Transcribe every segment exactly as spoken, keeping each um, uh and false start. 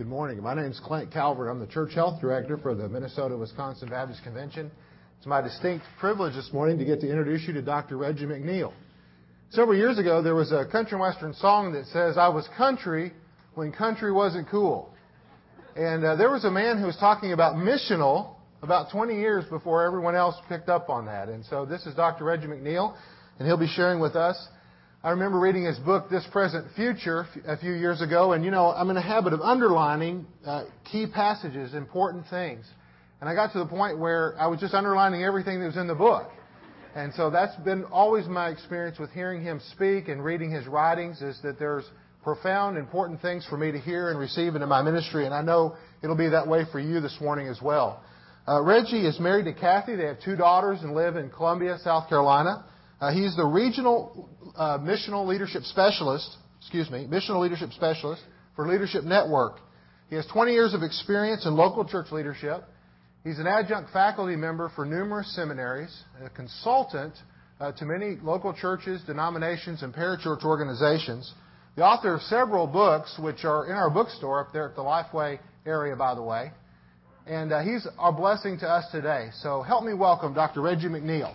Good morning. My name is Clint Calvert. I'm the Church Health Director for the Minnesota-Wisconsin Baptist Convention. It's my distinct privilege this morning to get to introduce you to Doctor Reggie McNeal. Several years ago, there was a country and western song that says, "I was country when country wasn't cool." And uh, there was a man who was talking about missional about twenty years before everyone else picked up on that. And so this is Doctor Reggie McNeal, and he'll be sharing with us. I remember reading his book, This Present Future, a few years ago, and, you know, I'm in a habit of underlining uh, key passages, important things. And I got to the point where I was just underlining everything that was in the book. And so that's been always my experience with hearing him speak and reading his writings, is that there's profound, important things for me to hear and receive into my ministry, and I know it'll be that way for you this morning as well. Uh, Reggie is married to Kathy. They have two daughters and live in Columbia, South Carolina. Uh, he's the regional uh, missional leadership specialist, excuse me, missional leadership specialist for Leadership Network. He has twenty years of experience in local church leadership. He's an adjunct faculty member for numerous seminaries, a consultant uh, to many local churches, denominations, and parachurch organizations. The author of several books, which are in our bookstore up there at the Lifeway area, by the way. And uh, he's a blessing to us today. So help me welcome Doctor Reggie McNeal.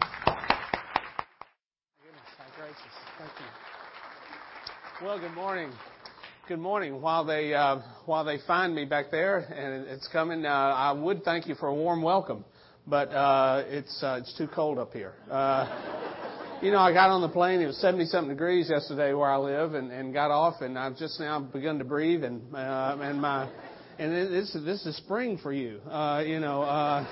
Well, good morning. Good morning. While they uh, while they find me back there and it's coming, uh, I would thank you for a warm welcome, but uh, it's uh, it's too cold up here. Uh, you know, I got on the plane. It was seventy something degrees yesterday where I live, and, and got off, and I've just now begun to breathe, and uh, and my and this this is spring for you. Uh, you know. Uh,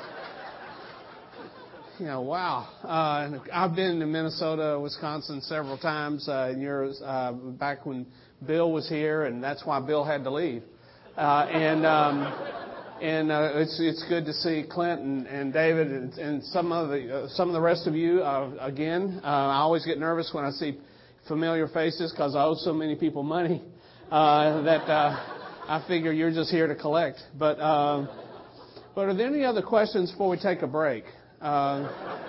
You know, wow. Uh, I've been to Minnesota, Wisconsin several times uh, in years, uh, back when Bill was here, and that's why Bill had to leave. Uh, and um, and uh, it's it's good to see Clint and, and David and, and some of the uh, some of the rest of you uh, again. Uh, I always get nervous when I see familiar faces because I owe so many people money uh, that uh, I figure you're just here to collect. But uh, but are there any other questions before we take a break? Uh,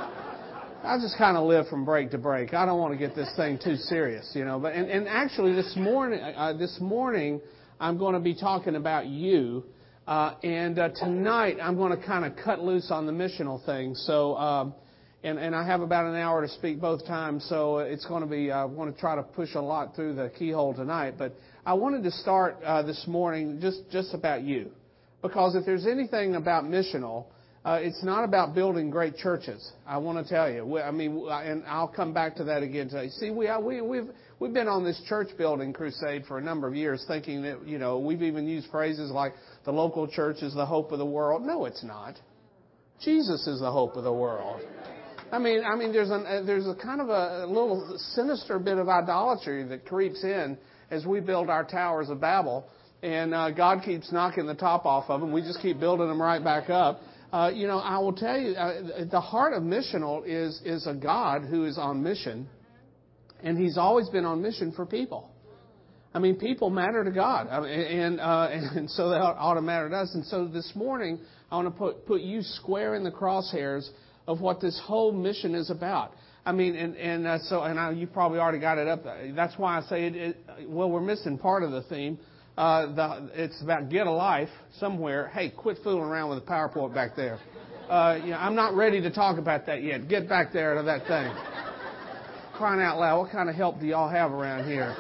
I just kind of live from break to break. I don't want to get this thing too serious, you know. But and, and actually, this morning, uh, this morning, I'm going to be talking about you. Uh, and uh, tonight, I'm going to kind of cut loose on the missional thing. So, um, and and I have about an hour to speak both times. So it's going to be. I want to try to push a lot through the keyhole tonight. But I wanted to start uh, this morning just just about you, because if there's anything about missional, Uh, it's not about building great churches. I want to tell you. We, I mean, and I'll come back to that again today. See, we we we've we've been on this church building crusade for a number of years, thinking that, you know, we've even used phrases like the local church is the hope of the world. No, it's not. Jesus is the hope of the world. I mean, I mean, there's a there's a kind of a little sinister bit of idolatry that creeps in as we build our towers of Babel, and uh, God keeps knocking the top off of them. We just keep building them right back up. Uh, you know, I will tell you, uh, the heart of missional is is a God who is on mission, and He's always been on mission for people. I mean, people matter to God, I mean, and uh, and so they ought to matter to us. And so this morning, I want to put put you square in the crosshairs of what this whole mission is about. I mean, and and uh, so and I, you probably already got it up. That's why I say it, it. Well, we're missing part of the theme. Uh, the, it's about get a life somewhere. Hey, quit fooling around with the PowerPoint back there. Uh, you know, I'm not ready to talk about that yet. Get back there to that thing. Crying out loud, what kind of help do y'all have around here?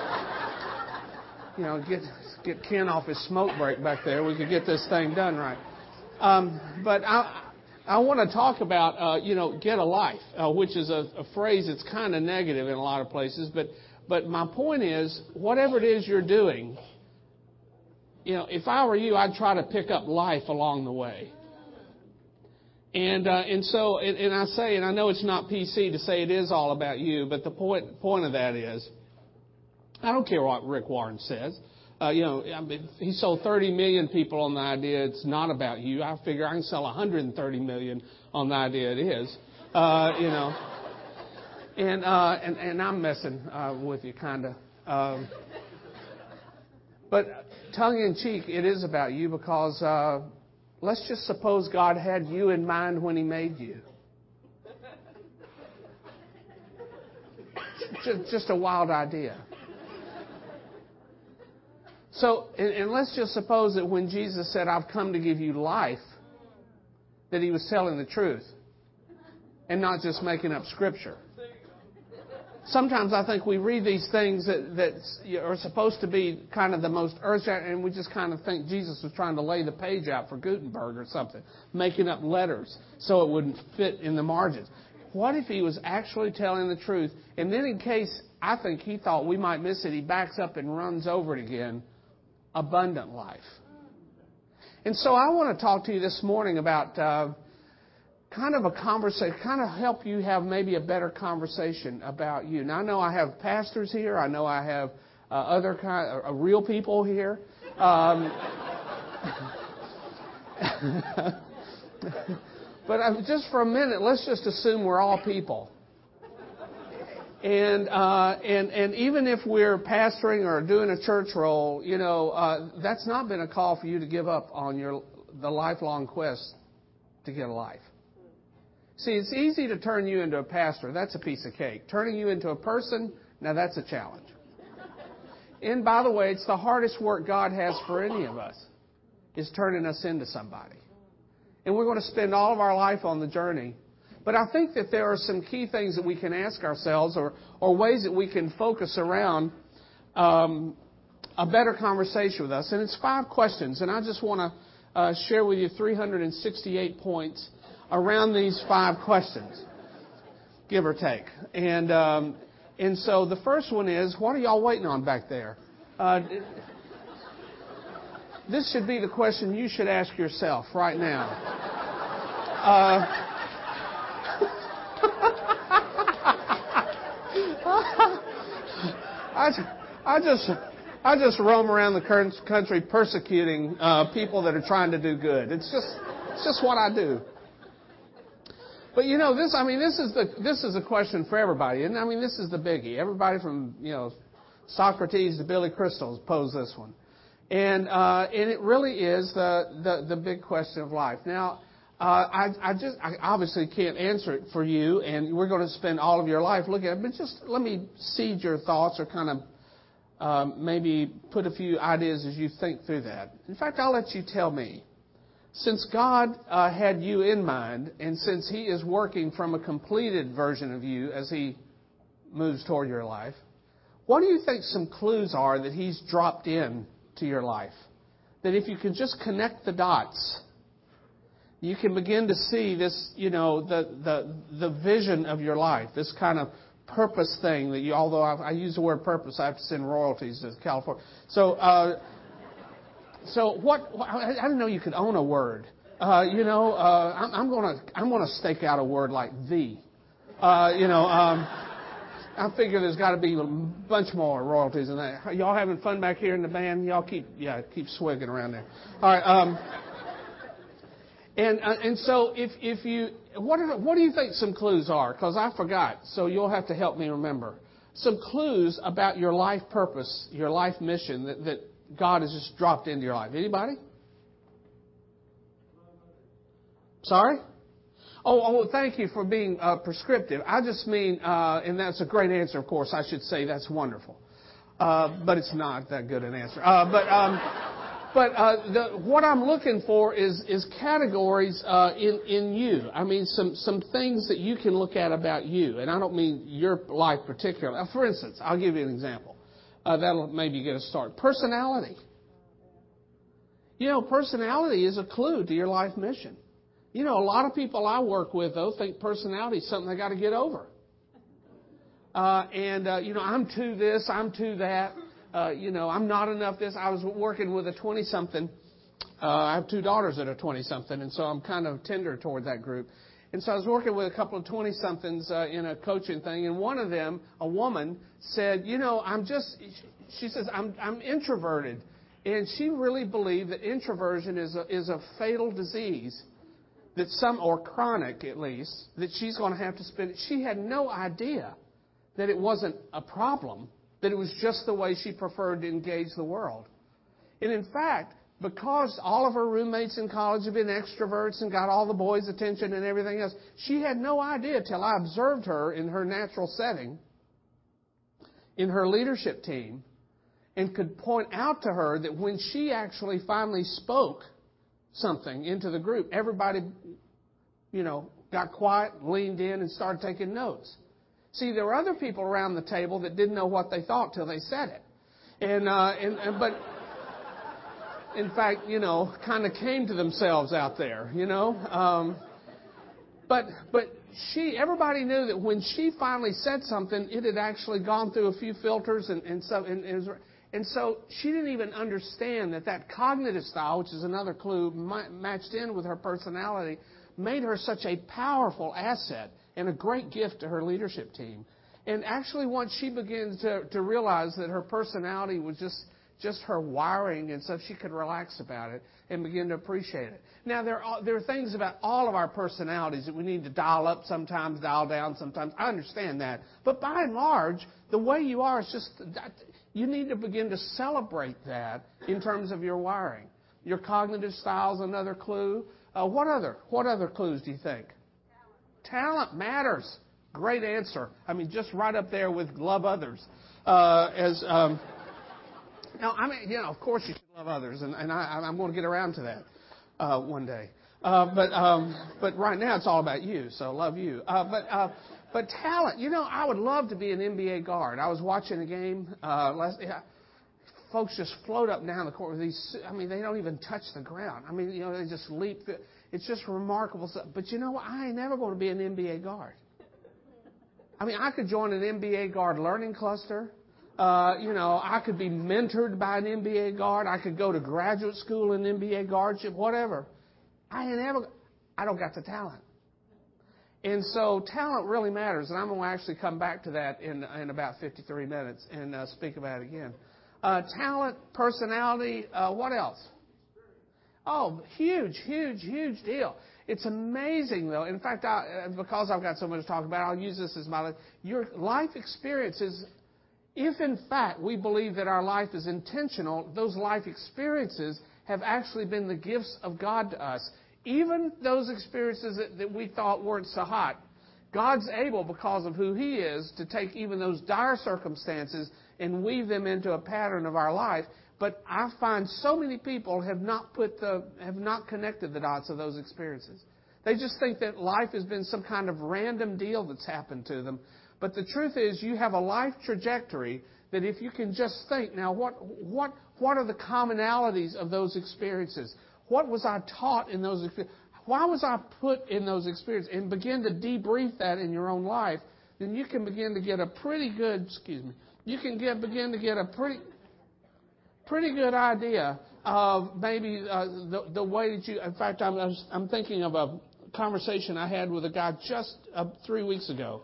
You know, get get Ken off his smoke break back there. We could get this thing done right. Um, but I I want to talk about, uh, you know, get a life, uh, which is a, a phrase that's kind of negative in a lot of places. But but my point is, whatever it is you're doing, you know, if I were you, I'd try to pick up life along the way. And uh, and so, and, and I say, and I know it's not P C to say it is all about you, but the point point of that is, I don't care what Rick Warren says. Uh, you know, I mean, he sold thirty million people on the idea it's not about you. I figure I can sell one hundred thirty million on the idea it is. Uh, you know, and uh, and and I'm messing uh, with you, kind of. Um, but tongue in cheek, it is about you, because uh, let's just suppose God had you in mind when He made you. Just, just a wild idea. So, and, and let's just suppose that when Jesus said, I've come to give you life, that he was telling the truth and not just making up scripture. Sometimes I think we read these things that, that are supposed to be kind of the most earth-shattering, and we just kind of think Jesus was trying to lay the page out for Gutenberg or something, making up letters so it wouldn't fit in the margins. What if he was actually telling the truth? And then in case I think he thought we might miss it, he backs up and runs over it again. Abundant life. And so I want to talk to you this morning about uh, kind of a conversation, kind of help you have maybe a better conversation about you. Now, I know I have pastors here. I know I have uh, other kind, uh, real people here. Um, but uh, just for a minute, let's just assume we're all people. And, uh, and, and even if we're pastoring or doing a church role, you know, uh, that's not been a call for you to give up on your, the lifelong quest to get a life. See, it's easy to turn you into a pastor. That's a piece of cake. Turning you into a person, now that's a challenge. And by the way, it's the hardest work God has for any of us, is turning us into somebody. And we're going to spend all of our life on the journey. But I think that there are some key things that we can ask ourselves, or, or ways that we can focus around um, a better conversation with us. And it's five questions. And I just want to uh, share with you three hundred sixty-eight points around these five questions, give or take. And um, and so the first one is, what are y'all waiting on back there? Uh, this should be the question you should ask yourself right now. Uh, I, I just I just roam around the country persecuting uh, people that are trying to do good. It's just it's just what I do. But you know this. I mean, this is the this is a question for everybody, and I mean this is the biggie. Everybody from you know Socrates to Billy Crystal posed this one, and uh, and it really is the, the the big question of life. Now, uh, I I just I obviously can't answer it for you, and we're going to spend all of your life looking at it. But just let me seed your thoughts, or kind of um, maybe put a few ideas as you think through that. In fact, I'll let you tell me. Since God uh, had you in mind, and since He is working from a completed version of you as He moves toward your life, what do you think some clues are that He's dropped in to your life? That if you can just connect the dots, you can begin to see this, you know, the the the vision of your life, this kind of purpose thing that you. Although I, I use the word purpose, I have to send royalties to California. So. Uh, So what? I didn't know you could own a word. Uh, you know, uh, I'm, I'm gonna I'm gonna stake out a word like the. Uh, you know, um, I figure there's got to be a bunch more royalties than that. Are y'all having fun back here in the band? Y'all keep yeah keep swigging around there. All right. Um, and uh, and so if if you what are, what do you think some clues are? Because I forgot. So you'll have to help me remember some clues about your life purpose, your life mission that that. God has just dropped into your life. Anybody? Sorry? Oh, oh thank you for being uh, prescriptive. I just mean, uh, and that's a great answer, of course. I should say that's wonderful. Uh, but it's not that good an answer. Uh, but um, but uh, the, what I'm looking for is is categories uh, in, in you. I mean, some, some things that you can look at about you. And I don't mean your life particularly. Uh, for instance, I'll give you an example. Uh, that'll maybe get us started. Personality. You know, personality is a clue to your life mission. You know, a lot of people I work with, though, think personality is something they got to get over. Uh, and, uh, you know, I'm to this, I'm to that. Uh, you know, I'm not enough this. I was working with a twenty-something. Uh, I have two daughters that are twenty-something, and so I'm kind of tender toward that group. And so I was working with a couple of twenty-somethings uh, in a coaching thing, and one of them, a woman, said, you know, I'm just, she says, I'm, I'm introverted. And she really believed that introversion is a, is a fatal disease, that some, or chronic at least, that she's going to have to spend. She had no idea that it wasn't a problem, that it was just the way she preferred to engage the world. And in fact, because all of her roommates in college have been extroverts and got all the boys' attention and everything else, she had no idea till I observed her in her natural setting, in her leadership team, and could point out to her that when she actually finally spoke something into the group, everybody, you know, got quiet, leaned in, and started taking notes. See, there were other people around the table that didn't know what they thought till they said it. And, uh, and, and but, in fact, you know, kind of came to themselves out there, you know. Um, but, but she, everybody knew that when she finally said something, it had actually gone through a few filters, and, and so, and, and, and so she didn't even understand that that cognitive style, which is another clue, matched in with her personality, made her such a powerful asset and a great gift to her leadership team. And actually, once she began to, to realize that her personality was just, just her wiring, and so she could relax about it and begin to appreciate it. Now, there are, there are things about all of our personalities that we need to dial up sometimes, dial down sometimes. I understand that. But by and large, the way you are is just, you need to begin to celebrate that in terms of your wiring. Your cognitive style is another clue. Uh, what other? What other clues do you think? Talent. Talent matters. Great answer. I mean, just right up there with love others. Uh, as um, now, I mean, you know, of course you should love others, and, and I, I'm going to get around to that uh, one day. Uh, but um, but right now it's all about you. So love you. Uh, but uh, but talent. You know, I would love to be an N B A guard. I was watching a game uh, last. Yeah, folks just float up and down the court with these. I mean, they don't even touch the ground. I mean, you know, they just leap. It's just remarkable stuff. But you know what? I ain't never going to be an N B A guard. I mean, I could join an N B A guard learning cluster. Uh, you know, I could be mentored by an N B A guard. I could go to graduate school in N B A guardship, whatever. I ain't never. I don't got the talent. And so talent really matters. And I'm going to actually come back to that in in about fifty-three minutes and uh, speak about it again. Uh, talent, personality, uh, what else? Oh, huge, huge, huge deal. It's amazing, though. In fact, I, because I've got so much to talk about, I'll use this as my life. Your life experiences, if in fact we believe that our life is intentional, those life experiences have actually been the gifts of God to us. Even those experiences that, that we thought weren't so hot, God's able, because of who He is, to take even those dire circumstances and weave them into a pattern of our life. But I find so many people have not put the, have not connected the dots of those experiences. They just think that life has been some kind of random deal that's happened to them. But the truth is, you have a life trajectory that if you can just think, now what, what, what are the commonalities of those experiences? What was I taught in those experiences? Why was I put in those experiences? And begin to debrief that in your own life, then you can begin to get a pretty good, excuse me, you can get, begin to get a pretty, pretty good idea of maybe uh, the, the way that you, in fact, I'm, I'm thinking of a conversation I had with a guy just uh, three weeks ago.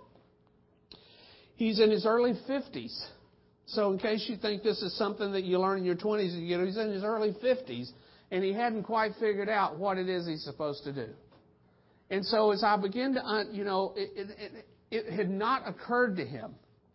He's in his early fifties. So in case you think this is something that you learn in your twenties, you know, he's in his early fifties, and he hadn't quite figured out what it is he's supposed to do. And so as I begin to, you know, it, it, it, it had not occurred to him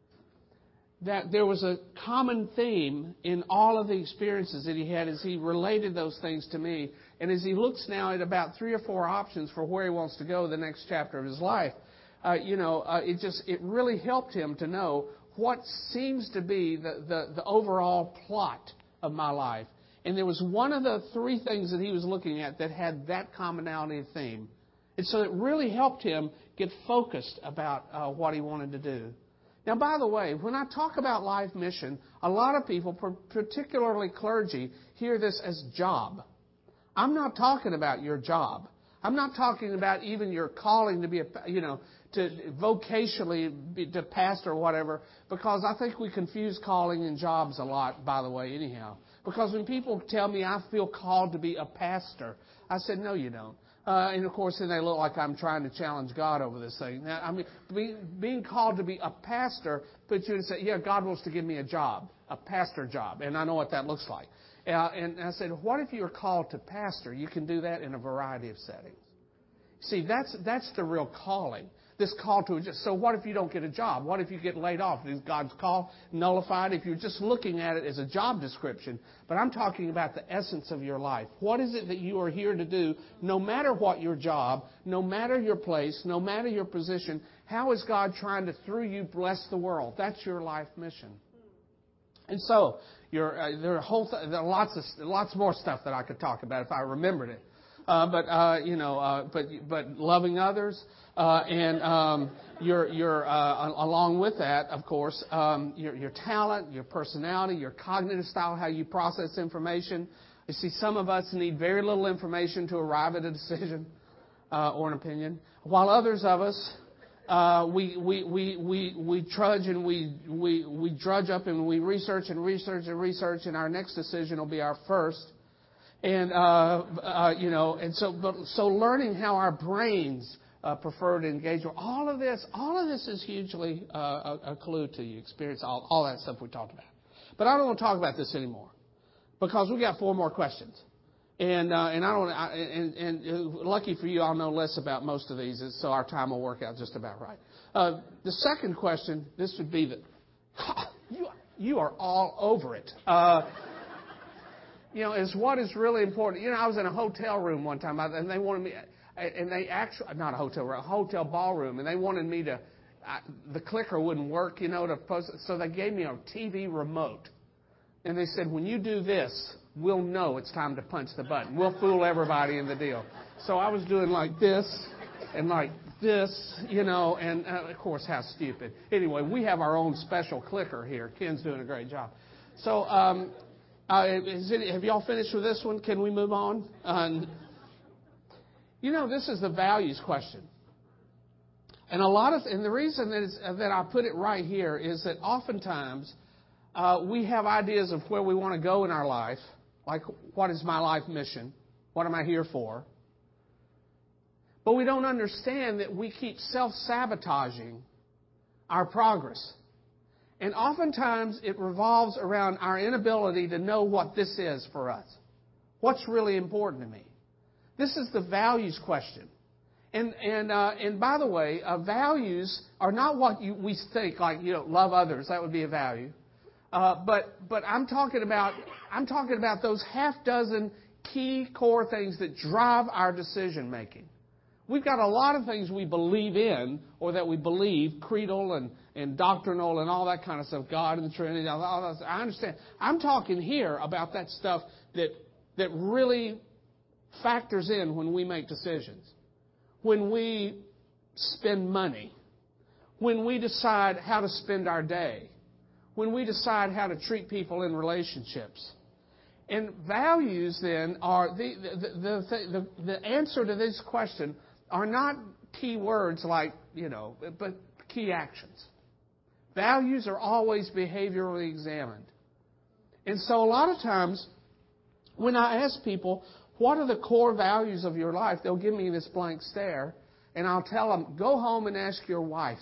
that there was a common theme in all of the experiences that he had as he related those things to me. And as he looks now at about three or four options for where he wants to go the next chapter of his life, uh, you know, uh, it just, it really helped him to know what seems to be the, the, the overall plot of my life. And there was one of the three things that he was looking at that had that commonality of theme. And so it really helped him get focused about uh, what he wanted to do. Now, by the way, when I talk about life mission, a lot of people, particularly clergy, hear this as job. I'm not talking about your job. I'm not talking about even your calling to be a, you know, to vocationally be to pastor or whatever, because I think we confuse calling and jobs a lot, by the way, anyhow. Because when people tell me I feel called to be a pastor, I said, no, you don't. Uh, and, of course, then they look like I'm trying to challenge God over this thing. Now, I mean, being, being called to be a pastor puts you in and say, yeah, God wants to give me a job, a pastor job, and I know what that looks like. Uh, and I said, what if you were called to pastor? You can do that in a variety of settings. See, that's that's the real calling. This call to a job. So what if you don't get a job? What if you get laid off? Is God's call nullified if you're just looking at it as a job description? But I'm talking about the essence of your life. What is it that you are here to do, no matter what your job, no matter your place, no matter your position? How is God trying to, through you, bless the world? That's your life mission. And so, you're, uh, there are whole th- there are lots of lots more stuff that I could talk about if I remembered it. Uh, but uh, you know, uh, but but loving others, uh, and um, your your uh, along with that, of course, um, your your talent, your personality, your cognitive style, how you process information. You see, some of us need very little information to arrive at a decision uh, or an opinion, while others of us. Uh, we, we, we, we, we trudge and we, we, we drudge up and we research and research and research, and our next decision will be our first. And, uh, uh, you know, and so, but, so learning how our brains uh, prefer to engage with all of this, all of this is hugely uh, a, a clue to you, experience all, all that stuff we talked about. But I don't want to talk about this anymore because we got four more questions. And uh, and I don't I, and, and lucky for you, I'll know less about most of these, so our time will work out just about right. Uh, the second question, this would be that you you are all over it. Uh, you know, is what is really important. You know, I was in a hotel room one time, and they wanted me, and they actually not a hotel room, a hotel ballroom, and they wanted me to. I, the clicker wouldn't work, you know, to post, so they gave me a T V remote, and they said, when you do this, we'll know it's time to punch the button. We'll fool everybody in the deal. So I was doing like this and like this, you know, and uh, of course, how stupid. Anyway, we have our own special clicker here. Ken's doing a great job. So um, uh, is it, have y'all finished with this one? Can we move on? Uh, you know, this is the values question. And a lot of, and the reason that, it's, uh, that I put it right here is that oftentimes uh, we have ideas of where we want to go in our life. Like, what is my life mission? What am I here for? But we don't understand that we keep self-sabotaging our progress. And oftentimes it revolves around our inability to know what this is for us. What's really important to me? This is the values question. And and uh, and by the way, uh, values are not what you, we think, like, you know, love others. That would be a value. Uh, but but I'm talking about I'm talking about those half dozen key core things that drive our decision making. We've got a lot of things we believe in, or that we believe, creedal and, and doctrinal and all that kind of stuff, God and the Trinity. All that, I understand. I'm talking here about that stuff that that really factors in when we make decisions, when we spend money, when we decide how to spend our day, when we decide how to treat people in relationships. And values, then, are the the, the, the, the answer to this question are not key words like, you know, but key actions. Values are always behaviorally examined. And so a lot of times, when I ask people, what are the core values of your life, they'll give me this blank stare, and I'll tell them, go home and ask your wife.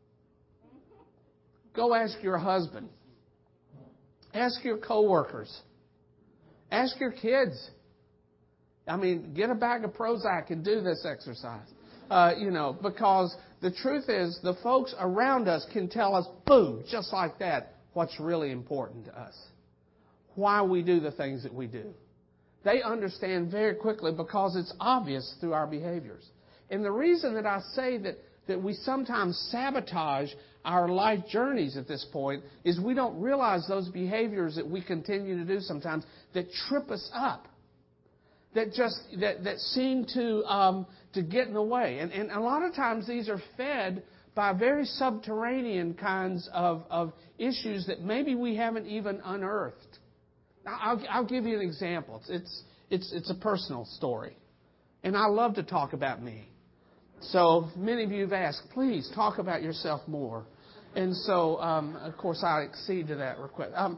Go ask your husband. Ask your coworkers. Ask your kids. I mean, get a bag of Prozac and do this exercise. Uh, you know, because the truth is, the folks around us can tell us, boom, just like that, what's really important to us. Why we do the things that we do. They understand very quickly because it's obvious through our behaviors. And the reason that I say that, that we sometimes sabotage our life journeys at this point is we don't realize those behaviors that we continue to do sometimes that trip us up, that just that, that seem to um, to get in the way. And, and a lot of times these are fed by very subterranean kinds of, of issues that maybe we haven't even unearthed. Now, I'll, I'll give you an example. It's, it's, it's a personal story. And I love to talk about me. So many of you have asked, please talk about yourself more. And so, um, of course, I accede to that request. Um,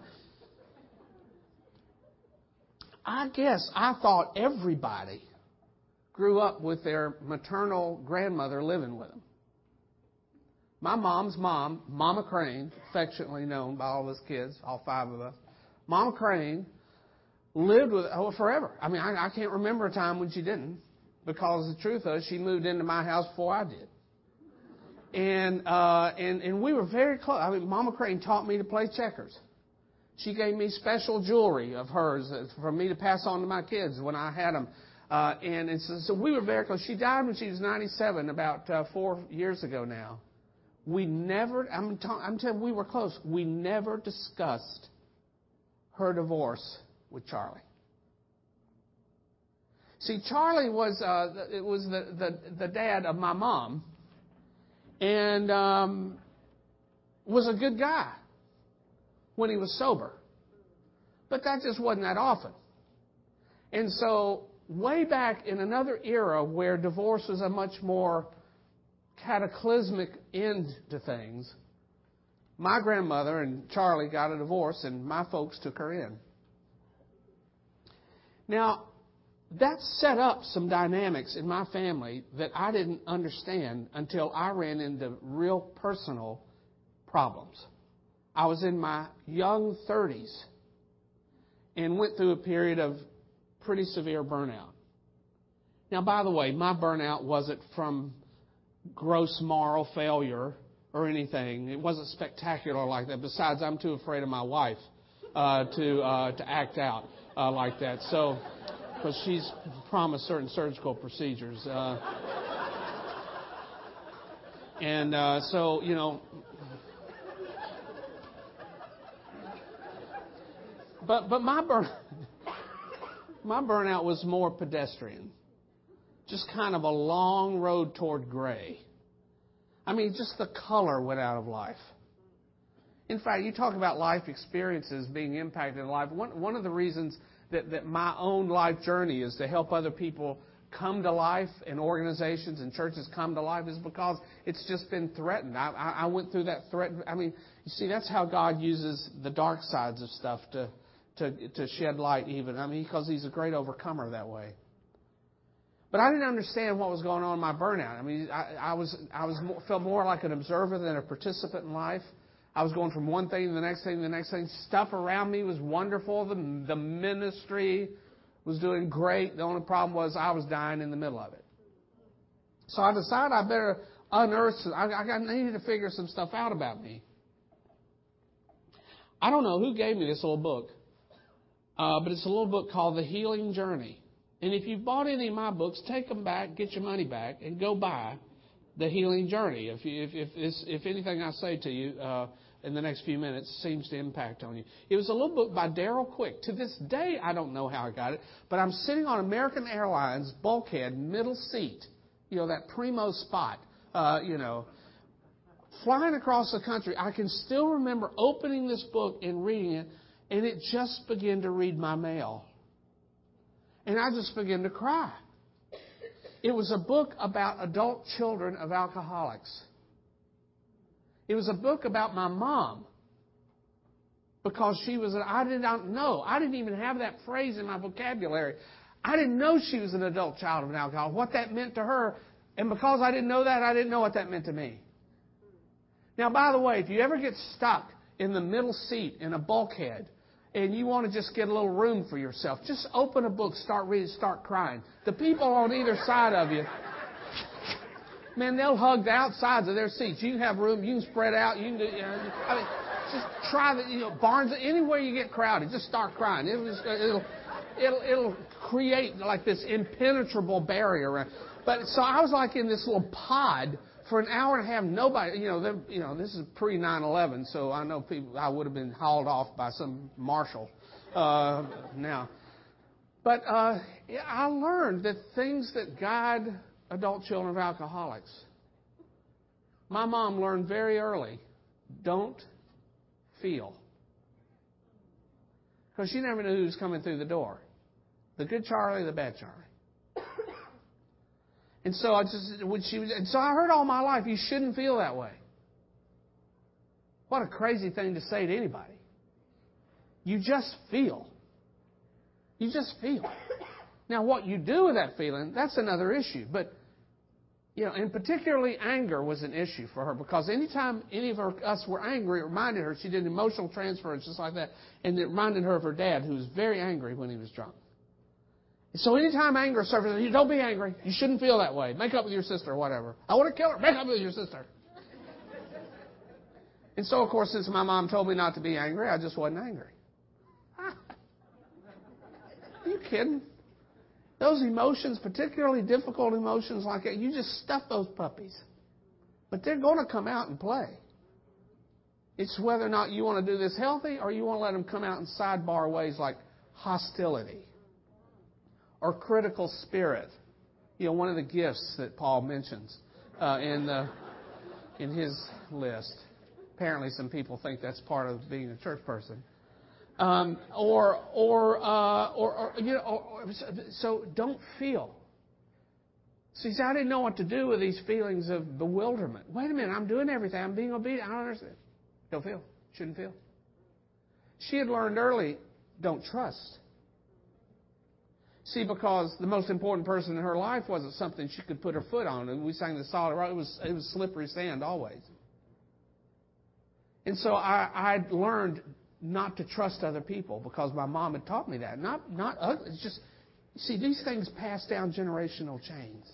I guess I thought everybody grew up with their maternal grandmother living with them. My mom's mom, Mama Crane, affectionately known by all of us kids, all five of us, Mama Crane lived with oh forever. I mean, I, I can't remember a time when she didn't, because the truth is, she moved into my house before I did. And uh, and and we were very close. I mean, Mama Crane taught me to play checkers. She gave me special jewelry of hers for me to pass on to my kids when I had them. Uh, and and so, so we were very close. She died when she was ninety-seven, about uh, four years ago now. We never, I'm, ta- I'm telling you, we were close. We never discussed her divorce with Charlie. See, Charlie was uh, it was the, the, the dad of my mom, and um, was a good guy when he was sober. But that just wasn't that often. And so way back in another era where divorce was a much more cataclysmic end to things, my grandmother and Charlie got a divorce, and my folks took her in. Now, that set up some dynamics in my family that I didn't understand until I ran into real personal problems. I was in my young thirties and went through a period of pretty severe burnout. Now, by the way, my burnout wasn't from gross moral failure or anything. It wasn't spectacular like that. Besides, I'm too afraid of my wife uh, to uh, to act out uh, like that. So, because she's promised certain surgical procedures, uh, and uh, so you know. But but my burn my burnout was more pedestrian, just kind of a long road toward gray. I mean, just the color went out of life. In fact, you talk about life experiences being impacted in life. One one of the reasons that, that my own life journey is to help other people come to life and organizations and churches come to life is because it's just been threatened. I, I, I went through that threat. I mean, you see, that's how God uses the dark sides of stuff to to to shed light even. I mean, because He's a great overcomer that way. But I didn't understand what was going on in my burnout. I mean, I, I was I was more, felt more like an observer than a participant in life. I was going from one thing to the next thing to the next thing. Stuff around me was wonderful. The, the ministry was doing great. The only problem was I was dying in the middle of it. So I decided I better unearth. I, I needed to figure some stuff out about me. I don't know who gave me this little book, uh, but it's a little book called The Healing Journey. And if you've bought any of my books, take them back, get your money back, and go buy The Healing Journey. If you, if if, this, if anything I say to you uh, in the next few minutes seems to impact on you. It was a little book by Darrell Quick. To this day, I don't know how I got it, but I'm sitting on American Airlines bulkhead, middle seat, you know, that primo spot, uh, you know, flying across the country. I can still remember opening this book and reading it, and it just began to read my mail. And I just began to cry. It was a book about adult children of alcoholics. It was a book about my mom. Because she was, I did not know. I didn't even have that phrase in my vocabulary. I didn't know she was an adult child of an alcoholic, what that meant to her. And because I didn't know that, I didn't know what that meant to me. Now, by the way, if you ever get stuck in the middle seat in a bulkhead, and you want to just get a little room for yourself, just open a book, start reading, start crying. The people on either side of you, man, they'll hug the outsides of their seats. You can have room, you can spread out, you can do, you know, I mean, just try the, you know, Barnes, anywhere you get crowded, just start crying. It'll, just, it'll, it'll, it'll create like this impenetrable barrier. But so I was like in this little pod for an hour and a half, nobody, you know, you know, this is pre nine eleven, so I know people, I would have been hauled off by some marshal uh, now. But uh, I learned that things that guide adult children of alcoholics. My mom learned very early, don't feel. Because she never knew who was coming through the door. The good Charlie, the bad Charlie. And so I just, when she was, and so I heard all my life, you shouldn't feel that way. What a crazy thing to say to anybody. You just feel. You just feel. Now, what you do with that feeling, that's another issue. But, you know, and particularly anger was an issue for her because anytime any of her, us were angry, it reminded her, she did emotional transference just like that, and it reminded her of her dad, who was very angry when he was drunk. So anytime anger surfaces, you don't be angry. You shouldn't feel that way. Make up with your sister or whatever. I want to kill her. Make up with your sister. And so, of course, since my mom told me not to be angry, I just wasn't angry. Are you kidding? Those emotions, particularly difficult emotions like that, you just stuff those puppies. But they're going to come out and play. It's whether or not you want to do this healthy or you want to let them come out in sidebar ways like hostility or critical spirit. You know, one of the gifts that Paul mentions uh, in the, in his list. Apparently, some people think that's part of being a church person. Um, or, or, uh, or, or, you know, or, or, so don't feel. See, I didn't know what to do with these feelings of bewilderment. Wait a minute, I'm doing everything. I'm being obedient. I don't understand. Don't feel. Shouldn't feel. She had learned early, don't trust. See, because the most important person in her life wasn't something she could put her foot on. And we sang the solid rock. It was, it was slippery sand always. And so I, I learned not to trust other people because my mom had taught me that. Not, not ugly. It's just, see, these things pass down generational chains.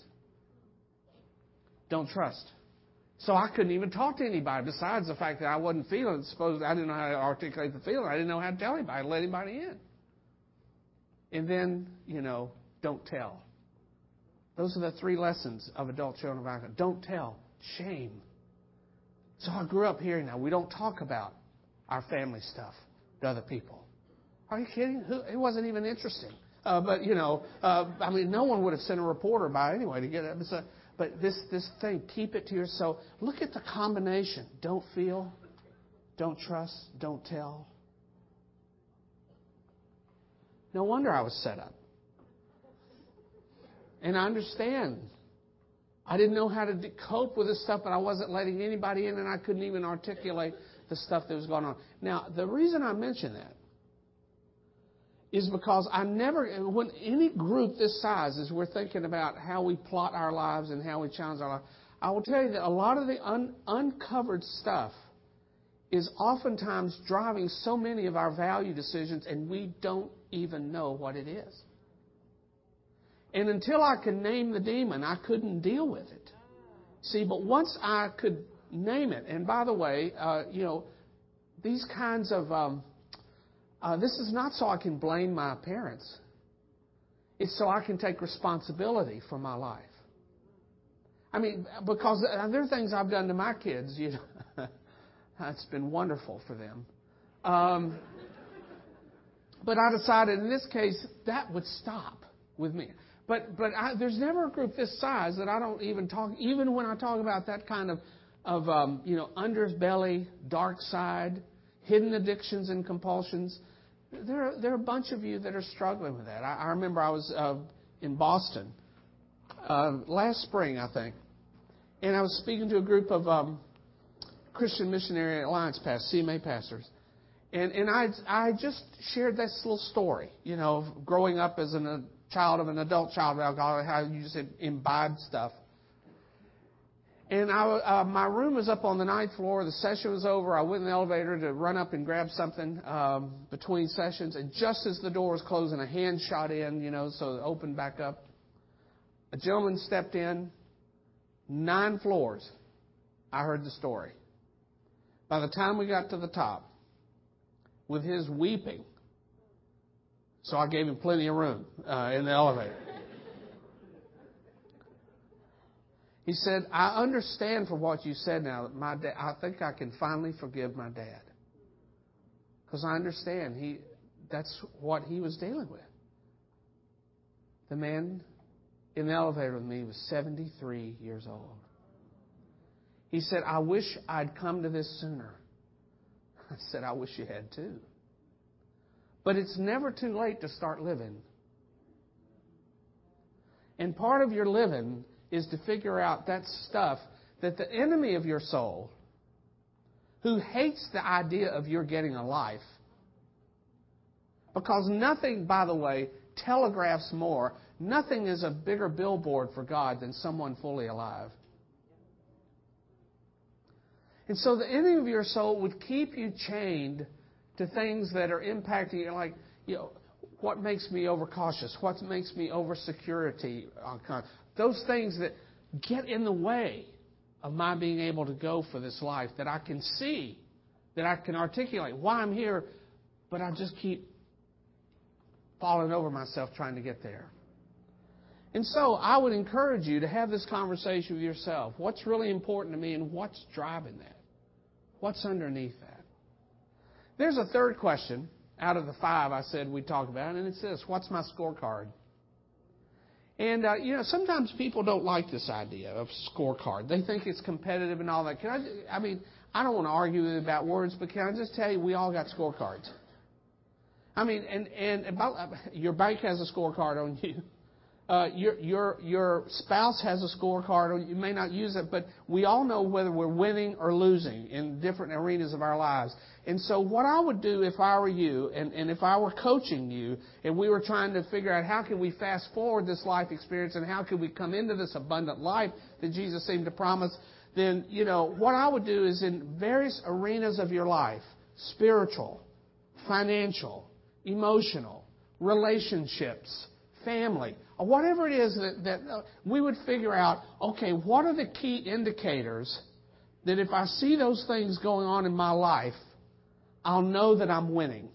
Don't trust. So I couldn't even talk to anybody besides the fact that I wasn't feeling. Suppose I didn't know how to articulate the feeling. I didn't know how to tell anybody, let anybody in. And then, you know, don't tell. Those are the three lessons of adult children of alcohol. Don't tell. Shame. So I grew up hearing that. We don't talk about our family stuff to other people. Are you kidding? Who, it wasn't even interesting. Uh, but, you know, uh, I mean, no one would have sent a reporter by anyway to get it. So, but this, this thing, keep it to yourself. Look at the combination. Don't feel, don't trust, don't tell. No wonder I was set up. And I understand. I didn't know how to cope with this stuff, but I wasn't letting anybody in, and I couldn't even articulate the stuff that was going on. Now, the reason I mention that is because I never, when any group this size, as we're thinking about how we plot our lives and how we challenge our lives, I will tell you that a lot of the un, uncovered stuff is oftentimes driving so many of our value decisions, and we don't even know what it is. And until I could name the demon, I couldn't deal with it. See, but once I could name it, and by the way, uh, you know, these kinds of, um, uh, this is not so I can blame my parents. It's so I can take responsibility for my life. I mean, because there are things I've done to my kids, you know, it's been wonderful for them. Um, but I decided in this case that would stop with me. But but I, there's never a group this size that I don't even talk, even when I talk about that kind of, of um, you know, underbelly, dark side, hidden addictions and compulsions. There are, there are a bunch of you that are struggling with that. I, I remember I was uh, in Boston uh, last spring, I think, and I was speaking to a group of um, Christian Missionary Alliance pastors, C M A pastors. And and I I just shared this little story, you know, of growing up as an, a child of an adult child of alcoholic, how you just imbibed stuff. And I, uh, my room was up on the ninth floor. The session was over. I went in the elevator to run up and grab something um, between sessions. And just as the door was closing, a hand shot in, you know, so it opened back up. A gentleman stepped in. Nine floors. I heard the story. By the time we got to the top, with his weeping, so I gave him plenty of room uh, in the elevator. He said, I understand from what you said now that my dad, I think I can finally forgive my dad. Because I understand he, that's what he was dealing with. The man in the elevator with me was seventy-three years old. He said, I wish I'd come to this sooner. I said, I wish you had too. But it's never too late to start living. And part of your living is to figure out that stuff that the enemy of your soul, who hates the idea of your getting a life, because nothing, by the way, telegraphs more, nothing is a bigger billboard for God than someone fully alive. And so the enemy of your soul would keep you chained to things that are impacting you, like, you know, what makes me overcautious? What makes me over security? Those things that get in the way of my being able to go for this life, that I can see, that I can articulate why I'm here, but I just keep falling over myself trying to get there. And so I would encourage you to have this conversation with yourself. What's really important to me and what's driving that? What's underneath that? There's a third question out of the five I said we'd talk about, and it's this: what's my scorecard? And, uh, you know, sometimes people don't like this idea of scorecard. They think it's competitive and all that. Can I, I mean, I don't want to argue about words, but can I just tell you, we all got scorecards. I mean, and, and about, your bank has a scorecard on you. Uh, your, your, your spouse has a scorecard on you. You may not use it, but we all know whether we're winning or losing in different arenas of our lives. And so what I would do if I were you, and, and if I were coaching you, and we were trying to figure out how can we fast forward this life experience and how can we come into this abundant life that Jesus seemed to promise, then, you know, what I would do is in various arenas of your life, spiritual, financial, emotional, relationships, family, or whatever it is that, that uh, we would figure out, okay, what are the key indicators that if I see those things going on in my life, I'll know that I'm winning.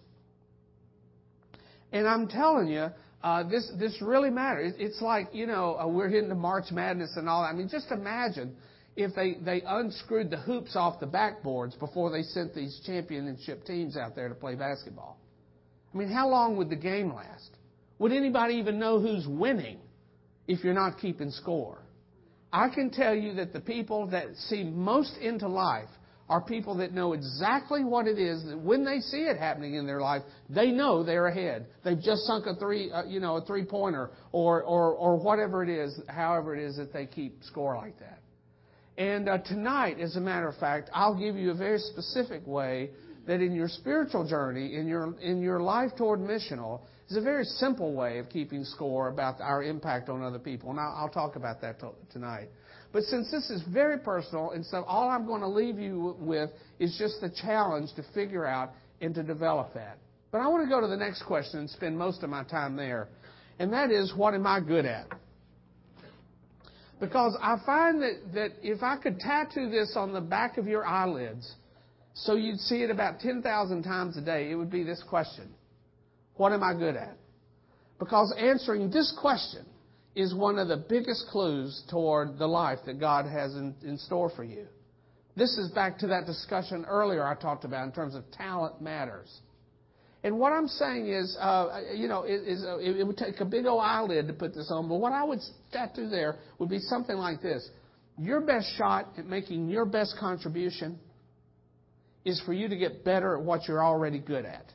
And I'm telling you, uh, this this really matters. It's like, you know, uh, we're hitting the March Madness and all that. I mean, just imagine if they, they unscrewed the hoops off the backboards before they sent these championship teams out there to play basketball. I mean, how long would the game last? Would anybody even know who's winning if you're not keeping score? I can tell you that the people that seem most into life are people that know exactly what it is that when they see it happening in their life, they know they're ahead. They've just sunk a three, uh, you know, a three-pointer or, or, or whatever it is, however it is that they keep score like that. And uh, tonight, as a matter of fact, I'll give you a very specific way that in your spiritual journey, in your in your life toward missional, is a very simple way of keeping score about our impact on other people. And I'll, I'll talk about that t- tonight. But since this is very personal, and so all I'm going to leave you with is just the challenge to figure out and to develop that. But I want to go to the next question and spend most of my time there. And that is, what am I good at? Because I find that, that if I could tattoo this on the back of your eyelids so you'd see it about ten thousand times a day, it would be this question: what am I good at? Because answering this question is one of the biggest clues toward the life that God has in, in store for you. This is back to that discussion earlier I talked about in terms of talent matters. And what I'm saying is, uh, you know, it, is, uh, it, it would take a big old eyelid to put this on, but what I would tattoo there would be something like this: your best shot at making your best contribution is for you to get better at what you're already good at.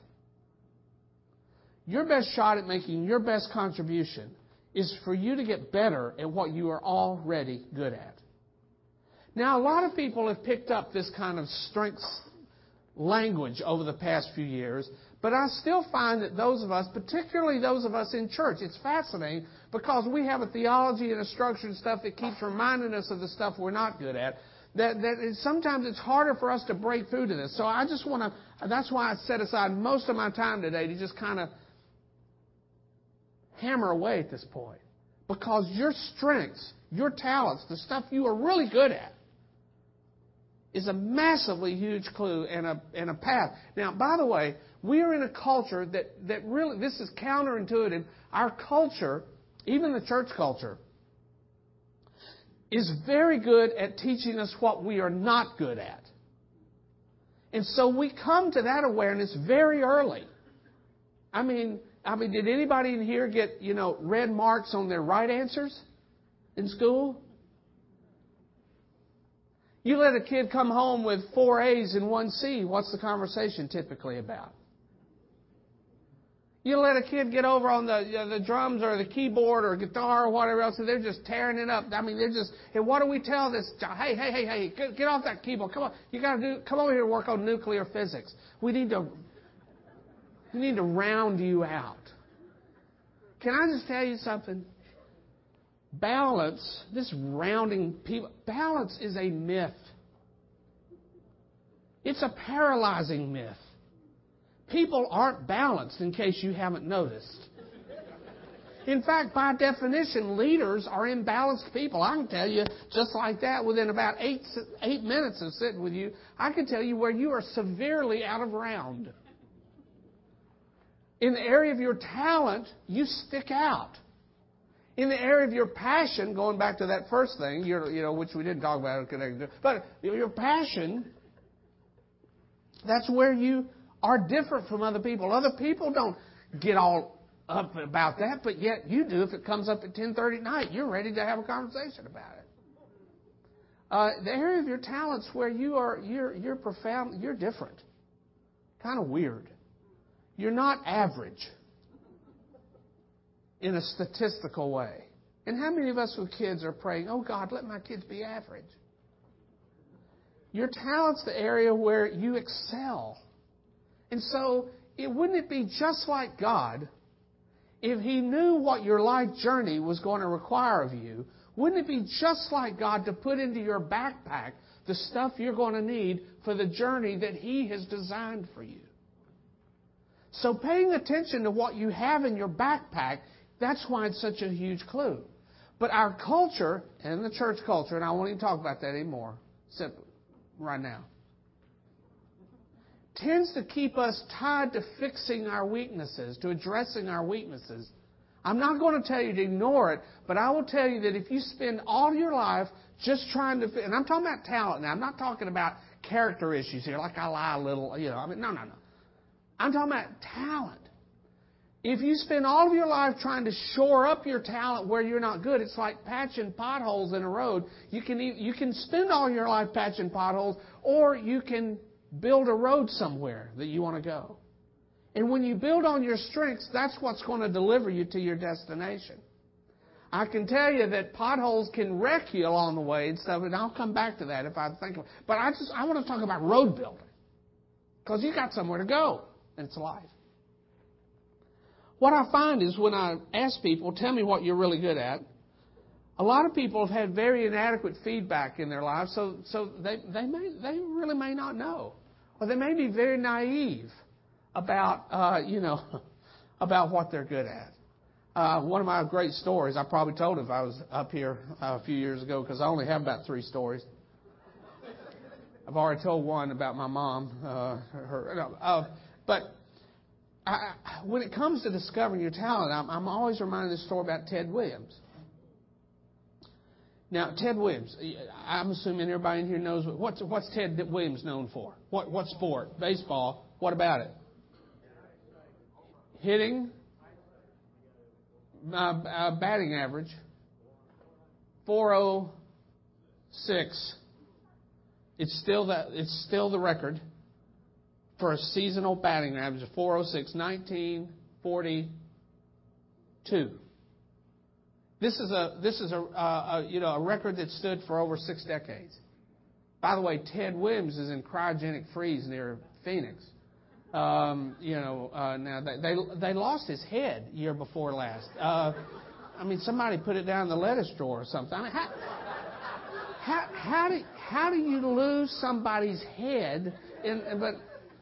Your best shot at making your best contribution is for you to get better at what you are already good at. Now, a lot of people have picked up this kind of strengths language over the past few years, but I still find that those of us, particularly those of us in church, it's fascinating because we have a theology and a structure and stuff that keeps reminding us of the stuff we're not good at, that, that it, sometimes it's harder for us to break through to this. So I just want to, that's why I set aside most of my time today to just kind of hammer away at this point. Because your strengths, your talents, the stuff you are really good at, is a massively huge clue and a and a path. Now, by the way, we are in a culture that, that really, this is counterintuitive. Our culture, even the church culture, is very good at teaching us what we are not good at. And so we come to that awareness very early. I mean, I mean, did anybody in here get, you know, red marks on their right answers in school? You let a kid come home with four A's and one C, what's the conversation typically about? You let a kid get over on the you know, the drums or the keyboard or guitar or whatever else, and they're just tearing it up. I mean, they're just, and what do we tell this child? Hey, hey, hey, hey, get, get off that keyboard. Come on, you got to do. Come over here and work on nuclear physics. We need to, we need to round you out. Can I just tell you something? Balance, this rounding people, balance is a myth. It's a paralyzing myth. People aren't balanced, in case you haven't noticed. In fact, by definition, leaders are imbalanced people. I can tell you, just like that, within about eight, eight minutes of sitting with you, I can tell you where you are severely out of round. In the area of your talent, you stick out. In the area of your passion, going back to that first thing, you know, which we didn't talk about, but your passion, That's where you are different from other people. Other people don't get all up about that, but yet you do. If it comes up at ten thirty at night, you're ready to have a conversation about it. Uh, the area of your talents where you are, you're, you're profound, you're different. Kind of weird. You're not average in a statistical way. And how many of us with kids are praying, oh God, let my kids be average? Your talent's the area where you excel. And so, it, wouldn't it be just like God if He knew what your life journey was going to require of you? Wouldn't it be just like God to put into your backpack the stuff you're going to need for the journey that He has designed for you? So paying attention to what you have in your backpack, that's why it's such a huge clue. But our culture, and the church culture, and I won't even talk about that anymore, except right now, tends to keep us tied to fixing our weaknesses, to addressing our weaknesses. I'm not going to tell you to ignore it, but I will tell you that if you spend all your life just trying to, and I'm talking about talent now, I'm not talking about character issues here, like I lie a little, you know, I mean, no, no, no. I'm talking about talent. If you spend all of your life trying to shore up your talent where you're not good, it's like patching potholes in a road. You can, you can spend all your life patching potholes, or you can build a road somewhere that you want to go. And when you build on your strengths, that's what's going to deliver you to your destination. I can tell you that potholes can wreck you along the way and stuff, and I'll come back to that if I think of it. But I just I want to talk about road building, because you got somewhere to go, and it's life. What I find is when I ask people, tell me what you're really good at, a lot of people have had very inadequate feedback in their lives, so so they they may they really may not know, or they may be very naive about uh, you know about what they're good at. Uh, one of my great stories, I probably told if I was up here uh, a few years ago, because I only have about three stories. I've already told one about my mom, uh, her, no, uh, but I, when it comes to discovering your talent, I'm, I'm always reminded of the story about Ted Williams. Now, Ted Williams, I'm assuming everybody in here knows what's what's Ted Williams known for. What what sport? Baseball. What about it? Hitting. Uh, uh, batting average. four oh six. It's still that. It's still the record for a seasonal batting average of four oh six. nineteen forty-two. This is a this is a, uh, a you know a record that stood for over six decades. By the way, Ted Williams is in cryogenic freeze near Phoenix. Um, you know uh, now they, they they lost his head year before last. Uh, I mean, somebody put it down in the lettuce drawer or something. I mean, how how how do how do you lose somebody's head? In, but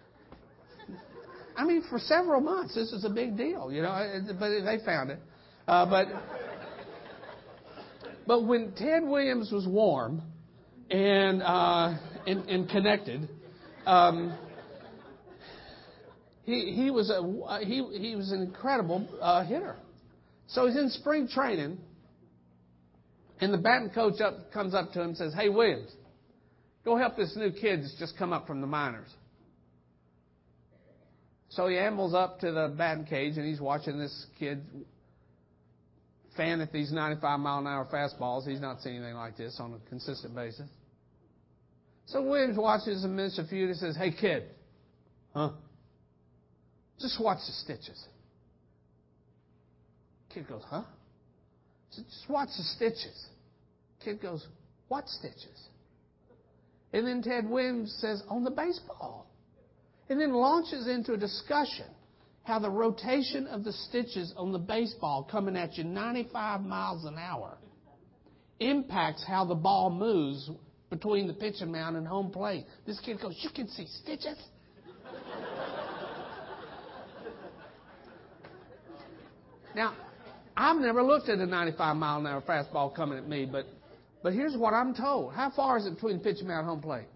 I mean, for several months, this is a big deal. You know, but they found it. Uh, but. But when Ted Williams was warm and uh, and, and connected, um, he he was a he he was an incredible uh, hitter. So he's in spring training, and the batting coach up comes up to him and says, "Hey Williams, go help this new kid that's just come up from the minors." So he ambles up to the batting cage, and he's watching this kid fan at these ninety-five mile an hour fastballs. He's not seen anything like this on a consistent basis. So Williams watches him, miss a few, and says, "Hey kid, huh? Just watch the stitches." Kid goes, "Huh?" He said, "Just watch the stitches." Kid goes, "What stitches?" And then Ted Williams says, "On the baseball." And then launches into a discussion how the rotation of the stitches on the baseball coming at you ninety-five miles an hour impacts how the ball moves between the pitching mound and home plate. This kid goes, "You can see stitches?" Now, I've never looked at a ninety-five mile an hour fastball coming at me, but but here's what I'm told. How far is it between pitching mound and home plate?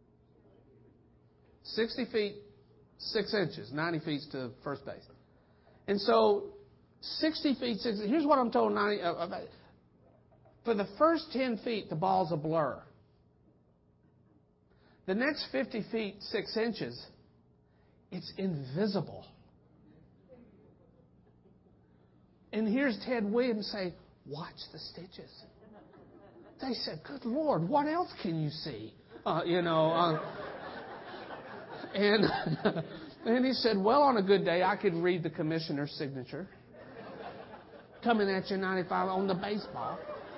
sixty feet. Six inches, ninety feet to first base. And so, sixty feet, six, here's what I'm told. ninety, uh, about, for the first ten feet, the ball's a blur. The next fifty feet, six inches, It's invisible. And here's Ted Williams say, watch the stitches. They said, good Lord, what else can you see? Uh, you know, uh, and, and he said, well, on a good day, I could read the commissioner's signature. Coming at you ninety-five on the baseball.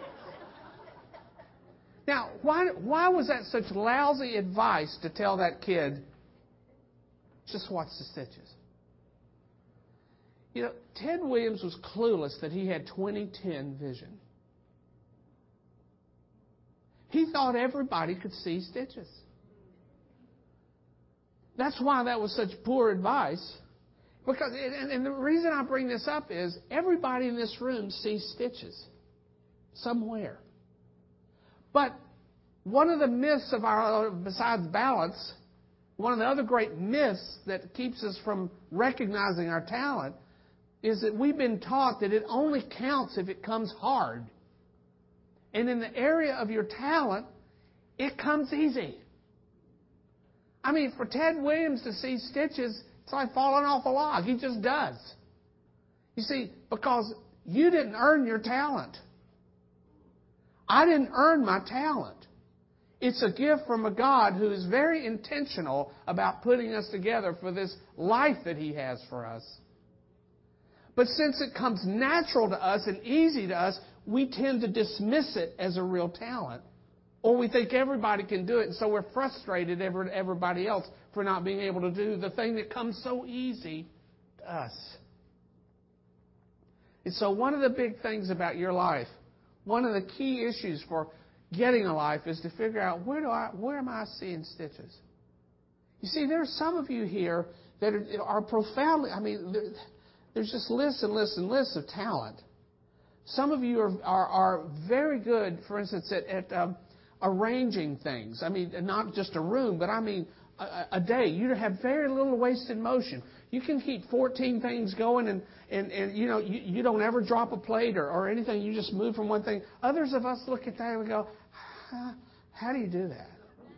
Now, why, why was that such lousy advice to tell that kid, just watch the stitches? You know, Ted Williams was clueless that he had twenty ten vision. He thought everybody could see stitches. That's why that was such poor advice. Because, and, and the reason I bring this up is everybody in this room sees stitches somewhere. But one of the myths of our, besides balance, one of the other great myths that keeps us from recognizing our talent is that we've been taught that it only counts if it comes hard. And in the area of your talent, it comes easy. I mean, for Ted Williams to see stitches, it's like falling off a log. He just does. You see, because you didn't earn your talent. I didn't earn my talent. It's a gift from a God who is very intentional about putting us together for this life that He has for us. But since it comes natural to us and easy to us, we tend to dismiss it as a real talent. Or we think everybody can do it, and so we're frustrated at everybody else for not being able to do the thing that comes so easy to us. And so one of the big things about your life, one of the key issues for getting a life is to figure out where do I, where am I seeing stitches? You see, there are some of you here that are, are profoundly, I mean, there's just lists and lists and lists of talent. Some of you are, are, are very good, for instance, at, at um, arranging things. I mean, not just a room, but I mean a, a day. You have very little wasted motion. You can keep fourteen things going, and, and, and you know, you, you don't ever drop a plate or, or anything. You just move from one thing. Others of us look at that and we go, huh, how do you do that?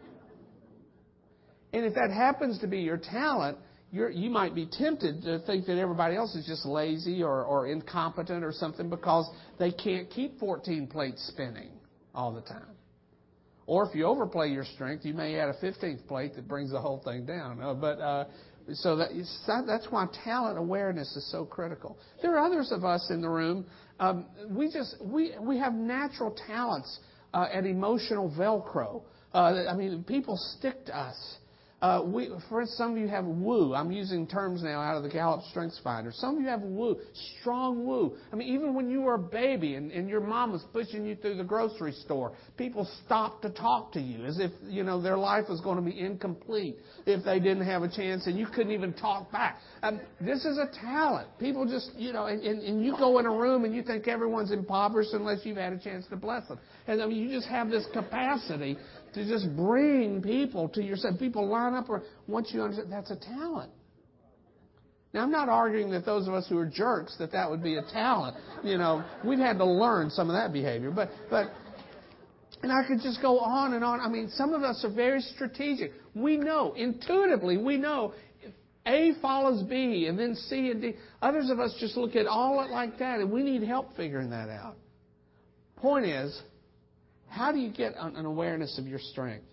And if that happens to be your talent, You're, you might be tempted to think that everybody else is just lazy or, or incompetent or something because they can't keep fourteen plates spinning all the time. Or if you overplay your strength, you may add a fifteenth plate that brings the whole thing down. Uh, but uh, so that, that's why talent awareness is so critical. There are others of us in the room. Um, we just we we have natural talents uh, at emotional Velcro. Uh, I mean, people stick to us. Uh, we, for instance, some of you have woo. I'm using terms now out of the Gallup Strengths Finder. Some of you have woo, strong woo. I mean, even when you were a baby and, and your mom was pushing you through the grocery store, people stopped to talk to you as if, you know, their life was going to be incomplete if they didn't have a chance and you couldn't even talk back. Um, this is a talent. People just, you know, and, and, and you go in a room and you think everyone's impoverished unless you've had a chance to bless them. And I mean, you just have this capacity to just bring people to yourself. People line up, or once you understand, that's a talent. Now, I'm not arguing that those of us who are jerks, that that would be a talent. You know, we've had to learn some of that behavior. But, but, and I could just go on and on. I mean, some of us are very strategic. We know, intuitively, we know A follows B, and then C and D. Others of us just look at all it like that, and we need help figuring that out. Point is, how do you get an awareness of your strength?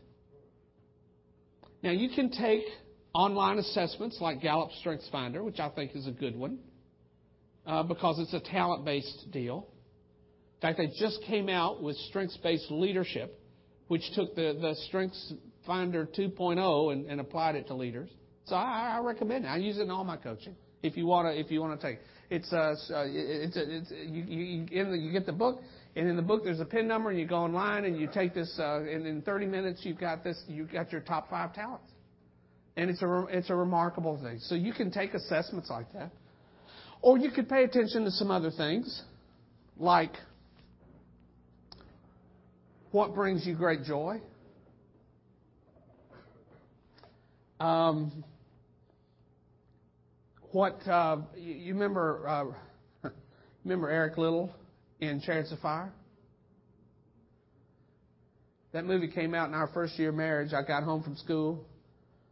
Now, you can take online assessments like Gallup Strengths Finder, which I think is a good one, uh, because it's a talent-based deal. In fact, they just came out with Strengths-Based Leadership, which took the, the Strengths Finder two point oh and, and applied it to leaders. So I, I recommend it. I use it in all my coaching. If you want to, if you want to take it, it's uh, it's it's you you, in the, you get the book. And in the book, there's a pin number, and you go online, and you take this, uh, and in thirty minutes, you've got this, you've got your top five talents. And it's a, it's a remarkable thing. So you can take assessments like that. Or you could pay attention to some other things, like what brings you great joy? Um, what, uh, you, you remember, uh, remember Eric Little in Chariots of Fire? That movie came out in our first year of marriage. I got home from school,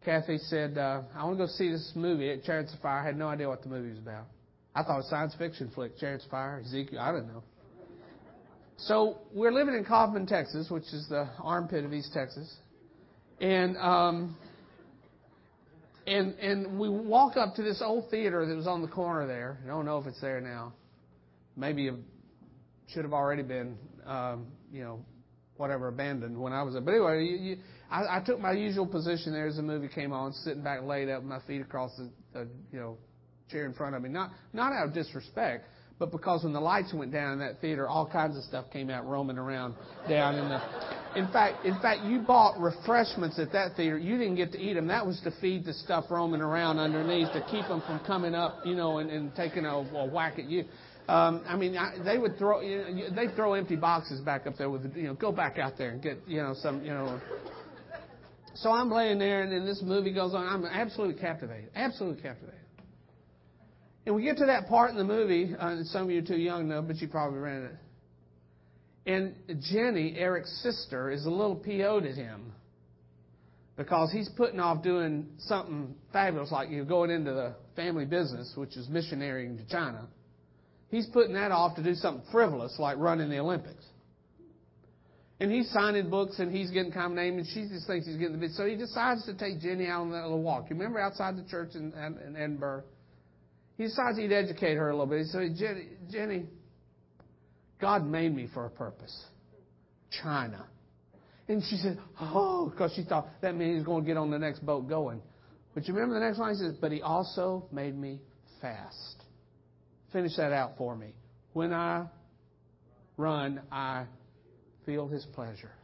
Kathy said, uh, I want to go see this movie at Chariots of Fire. I had no idea what the movie was about. I thought it was a science fiction flick, Chariots of Fire, Ezekiel, I don't know. So we're living in Kaufman, Texas, which is the armpit of East Texas. And um, and and we walk up to this old theater that was on the corner there. I don't know if it's there now. Maybe it should have already been, um, you know, whatever, abandoned when I was there. But anyway, you, you, I, I took my usual position there as the movie came on, sitting back laid up, my feet across the, the you know, chair in front of me. Not not out of disrespect, but because when the lights went down in that theater, all kinds of stuff came out roaming around down in the... In fact, in fact, you bought refreshments at that theater. You didn't get to eat them. That was to feed the stuff roaming around underneath to keep them from coming up, you know, and, and taking a, a whack at you. Um, I mean, I, they would throw, you know, they throw empty boxes back up there with, you know, go back out there and get, you know, some, you know. So I'm laying there, and then this movie goes on. I'm absolutely captivated, absolutely captivated. And we get to that part in the movie, uh, and some of you are too young to know, but you probably rented it. And Jenny, Eric's sister, is a little P O'd at him because he's putting off doing something fabulous, like, you know, going into the family business, which is missionarying to China. He's putting that off to do something frivolous, like running the Olympics. And he's signing books, and he's getting kind of named, and she just thinks he's getting the bit. So he decides to take Jenny out on that little walk. You remember outside the church in, in Edinburgh? He decides he'd educate her a little bit. He said, Jenny, Jenny, God made me for a purpose. China. And she said, oh, because she thought that means he's going to get on the next boat going. But you remember the next line? He says, but he also made me fast. Finish that out for me. When I run, I feel his pleasure.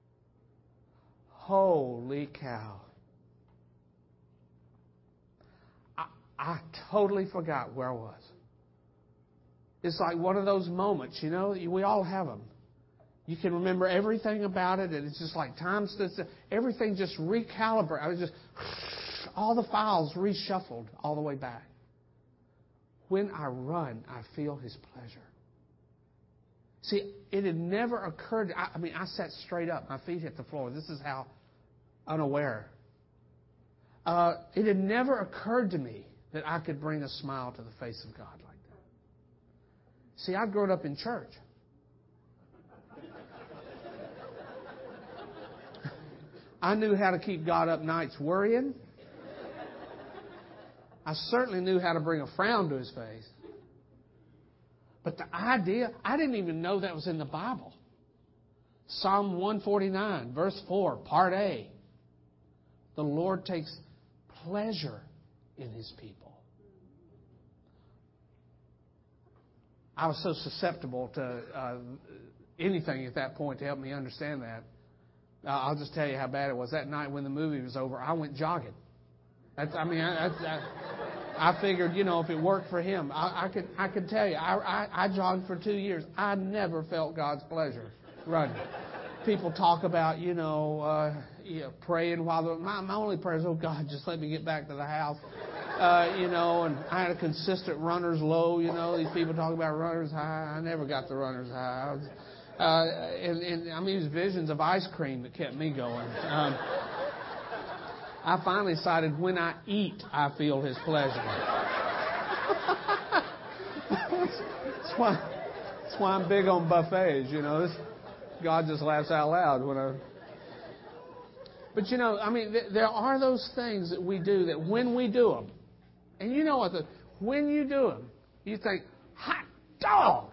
Holy cow. I, I totally forgot where I was. It's like one of those moments, you know, we all have them. You can remember everything about it, and it's just like time stood still. Everything just recalibrated. I was just, all the files reshuffled all the way back. When I run, I feel his pleasure. See, it had never occurred. I, I mean, I sat straight up. My feet hit the floor. This is how unaware. Uh, it had never occurred to me that I could bring a smile to the face of God like that. See, I'd grown up in church. I knew how to keep God up nights worrying. I certainly knew how to bring a frown to his face. But the idea, I didn't even know that was in the Bible. Psalm one forty-nine, verse four, part A. The Lord takes pleasure in his people. I was so susceptible to uh, anything at that point to help me understand that. Uh, I'll just tell you how bad it was. That night when the movie was over, I went jogging. That's, I mean, I, I, I figured, you know, if it worked for him, I, I could I could tell you, I, I, I jogged for two years. I never felt God's pleasure running. People talk about, you know, uh, you know praying while the, my, my only prayer is, oh, God, just let me get back to the house. Uh, you know, and I had a consistent runner's low. You know, these people talk about runner's high. I never got the runner's high. I was, uh, and, and I mean, it was visions of ice cream that kept me going. Um, I finally decided when I eat, I feel his pleasure. that's why. That's why I'm big on buffets. You know, this, God just laughs out loud when I. But you know, I mean, th- there are those things that we do that when we do them. And you know what? The, when you do them, you think, hot dog!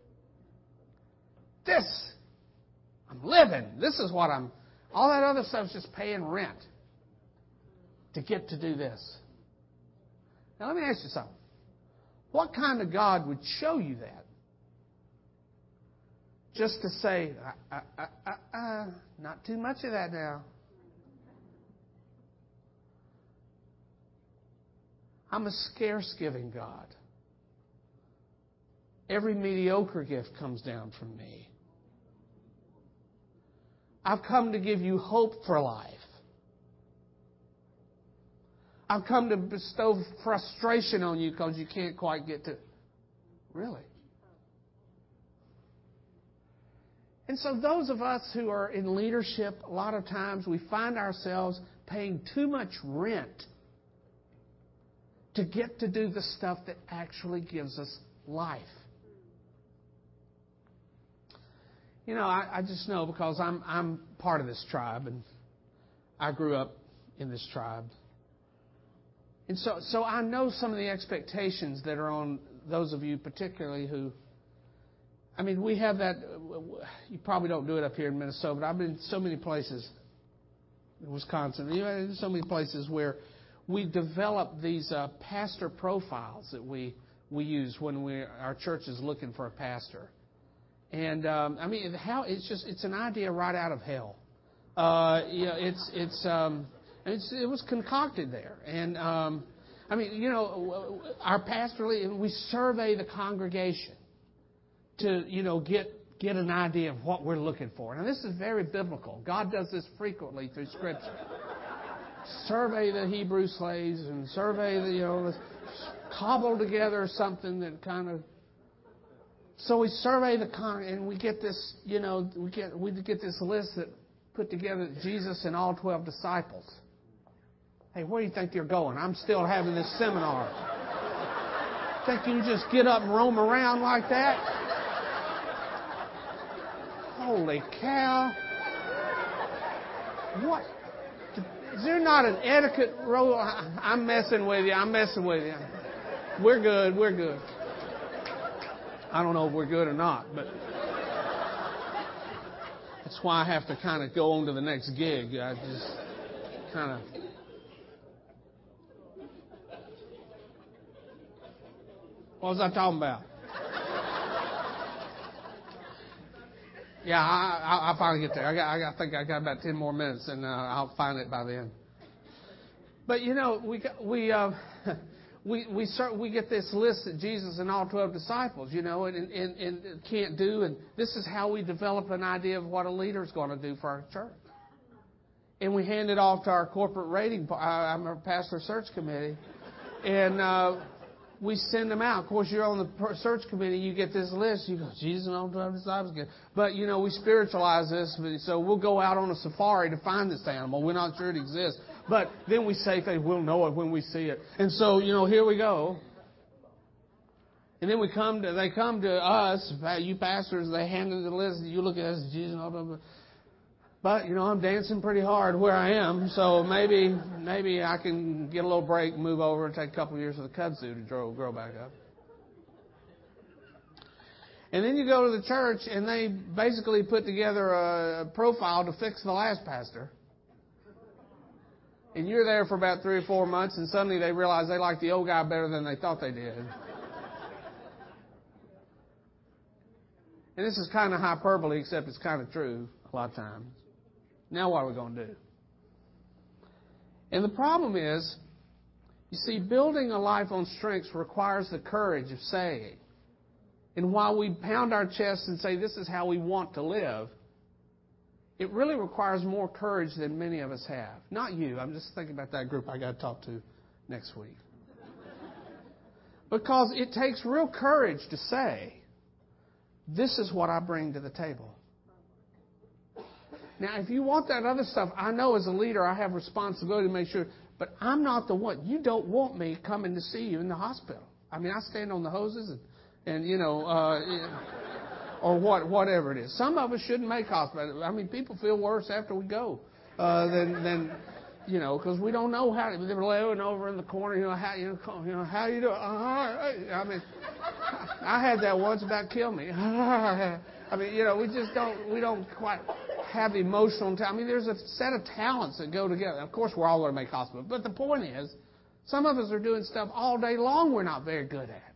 This, I'm living. This is what I'm, all that other stuff is just paying rent to get to do this. Now let me ask you something. What kind of God would show you that? Just to say, uh, uh, uh, uh, uh, not too much of that now. I'm a scarce-giving God. Every mediocre gift comes down from me. I've come to give you hope for life. I've come to bestow frustration on you because you can't quite get to... Really? And so those of us who are in leadership, a lot of times we find ourselves paying too much rent to get to do the stuff that actually gives us life. You know, I, I just know because I'm I'm part of this tribe, and I grew up in this tribe. And so, so I know some of the expectations that are on those of you particularly who, I mean, we have that, you probably don't do it up here in Minnesota, but I've been in so many places, in Wisconsin, you know, so many places where we develop these uh, pastor profiles that we, we use when we our church is looking for a pastor. And, um, I mean, how it's just, it's an idea right out of hell. Uh, you know, it's, it's, um, it's, it was concocted there. And, um, I mean, you know, our pastorally, we survey the congregation to, you know, get, get an idea of what we're looking for. Now, this is very biblical. God does this frequently through Scripture. Survey the Hebrew slaves and survey the, you know, cobble together something that kind of. So we survey the con, and we get this, you know, we get we get this list that put together Jesus and all twelve disciples. Hey, where do you think you're going? I'm still having this seminar. Think you can just get up and roam around like that? Holy cow! What? Is there not an etiquette rule? I'm messing with you. I'm messing with you. We're good. We're good. I don't know if we're good or not, but that's why I have to kind of go on to the next gig. I just kind of. What was I talking about? Yeah, I, I, I'll finally get there. I, got, I, got, I think I got about ten more minutes, and uh, I'll find it by then. But you know, we got, we. Uh, We we start, we get this list that Jesus and all twelve disciples, you know, and, and, and can't do. And this is how we develop an idea of what a leader is going to do for our church. And we hand it off to our corporate rating. I'm a pastor search committee. And uh, we send them out. Of course, you're on the search committee. You get this list. You go, Jesus and all twelve disciples. But, you know, we spiritualize this. So we'll go out on a safari to find this animal. We're not sure it exists. But then we say things, we'll know it when we see it. And so, you know, here we go. And then we come to, they come to us, you pastors, they hand us the list, you look at us, Jesus, blah, blah, blah. But, you know, I'm dancing pretty hard where I am, so maybe maybe I can get a little break, move over, and take a couple of years of the kudzu to grow, grow back up. And then you go to the church, and they basically put together a profile to fix the last pastor. And you're there for about three or four months, and suddenly they realize they like the old guy better than they thought they did. And this is kind of hyperbole, except it's kind of true a lot of times. Now what are we going to do? And the problem is, you see, building a life on strengths requires the courage of saying. And while we pound our chests and say this is how we want to live, it really requires more courage than many of us have. Not you. I'm just thinking about that group I got to talk to next week. Because it takes real courage to say, this is what I bring to the table. Now, if you want that other stuff, I know as a leader I have responsibility to make sure, but I'm not the one. You don't want me coming to see you in the hospital. I mean, I stand on the hoses and, and you know, uh, you know or what, whatever it is. Some of us shouldn't make hospital. I mean, people feel worse after we go uh, than, than, you know, because we don't know how. They're laying over in the corner, you know, how you know, you know how you do. Uh, I mean, I had that once, about killed me. I mean, you know, we just don't, we don't quite have emotional. I mean, there's a set of talents that go together. Of course, we're all going to make hospital, but the point is, some of us are doing stuff all day long we're not very good at.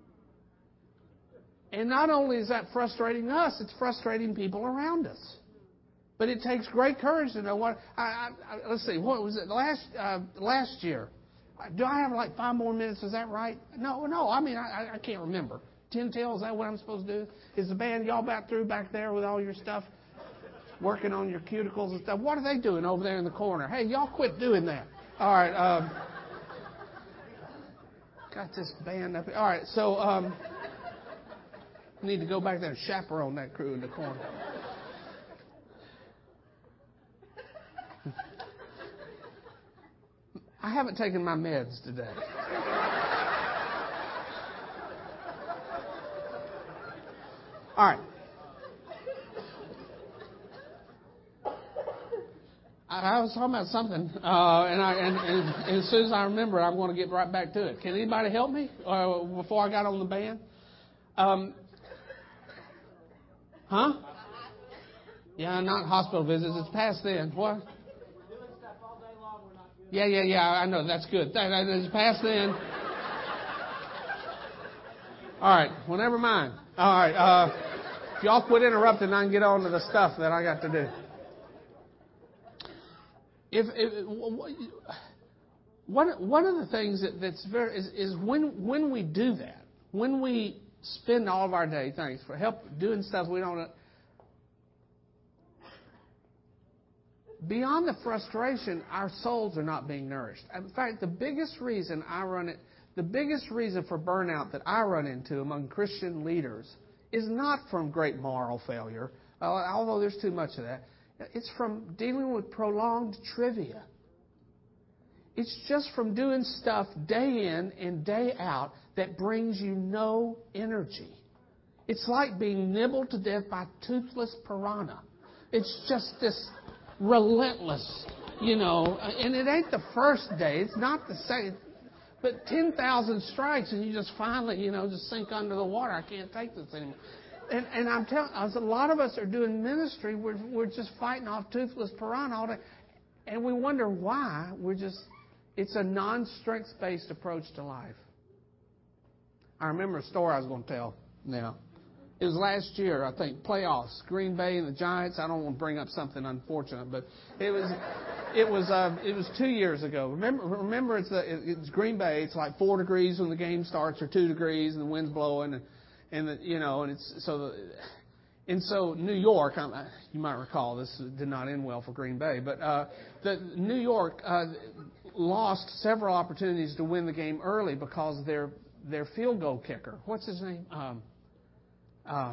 And not only is that frustrating us, it's frustrating people around us. But it takes great courage to know what. I, I, I, let's see, what was it last uh, last year? Do I have like five more minutes? Is that right? No, no. I mean, I, I can't remember. Ten tail, is that what I'm supposed to do? Is the band y'all back through back there with all your stuff, working on your cuticles and stuff? What are they doing over there in the corner? Hey, y'all quit doing that. All right. Um, got this band up here. All right. So. Um, Need to go back there and chaperone that crew in the corner. I haven't taken my meds today. All right. I, I was talking about something, uh, and, I, and, and, and as soon as I remember, I'm going to get right back to it. Can anybody help me uh, before I got on the band? Um, huh? Yeah, not hospital visits. It's past then. What? Yeah, yeah, yeah. I know. That's good. That, that, it's past then. All right. Well, never mind. All right. Uh, if y'all quit interrupting, I can get on to the stuff that I got to do. If, if one one of the things that, that's very is, is when when we do that, when we spend all of our day, thanks for help doing stuff we don't. Beyond the frustration, our souls are not being nourished. In fact, the biggest reason I run it, the biggest reason for burnout that I run into among Christian leaders is not from great moral failure, although there's too much of that. It's from dealing with prolonged trivia. It's just from doing stuff day in and day out that brings you no energy. It's like being nibbled to death by toothless piranha. It's just this relentless, you know, and it ain't the first day. It's not the second. But ten thousand strikes and you just finally, you know, just sink under the water. I can't take this anymore. And, and I'm telling you, a lot of us are doing ministry. We're, we're just fighting off toothless piranha all day. And we wonder why. We're just, it's a non-strength-based approach to life. I remember a story I was going to tell now. It was last year, I think, playoffs, Green Bay and the Giants. I don't want to bring up something unfortunate, but it was it was uh, it was two years ago. Remember, remember, it's the, it's Green Bay. It's like four degrees when the game starts, or two degrees, and the wind's blowing, and, and the, you know, and it's so the, and so New York. I'm, you might recall this did not end well for Green Bay, but uh, the New York uh, lost several opportunities to win the game early because their their field goal kicker. What's his name? Um, Um,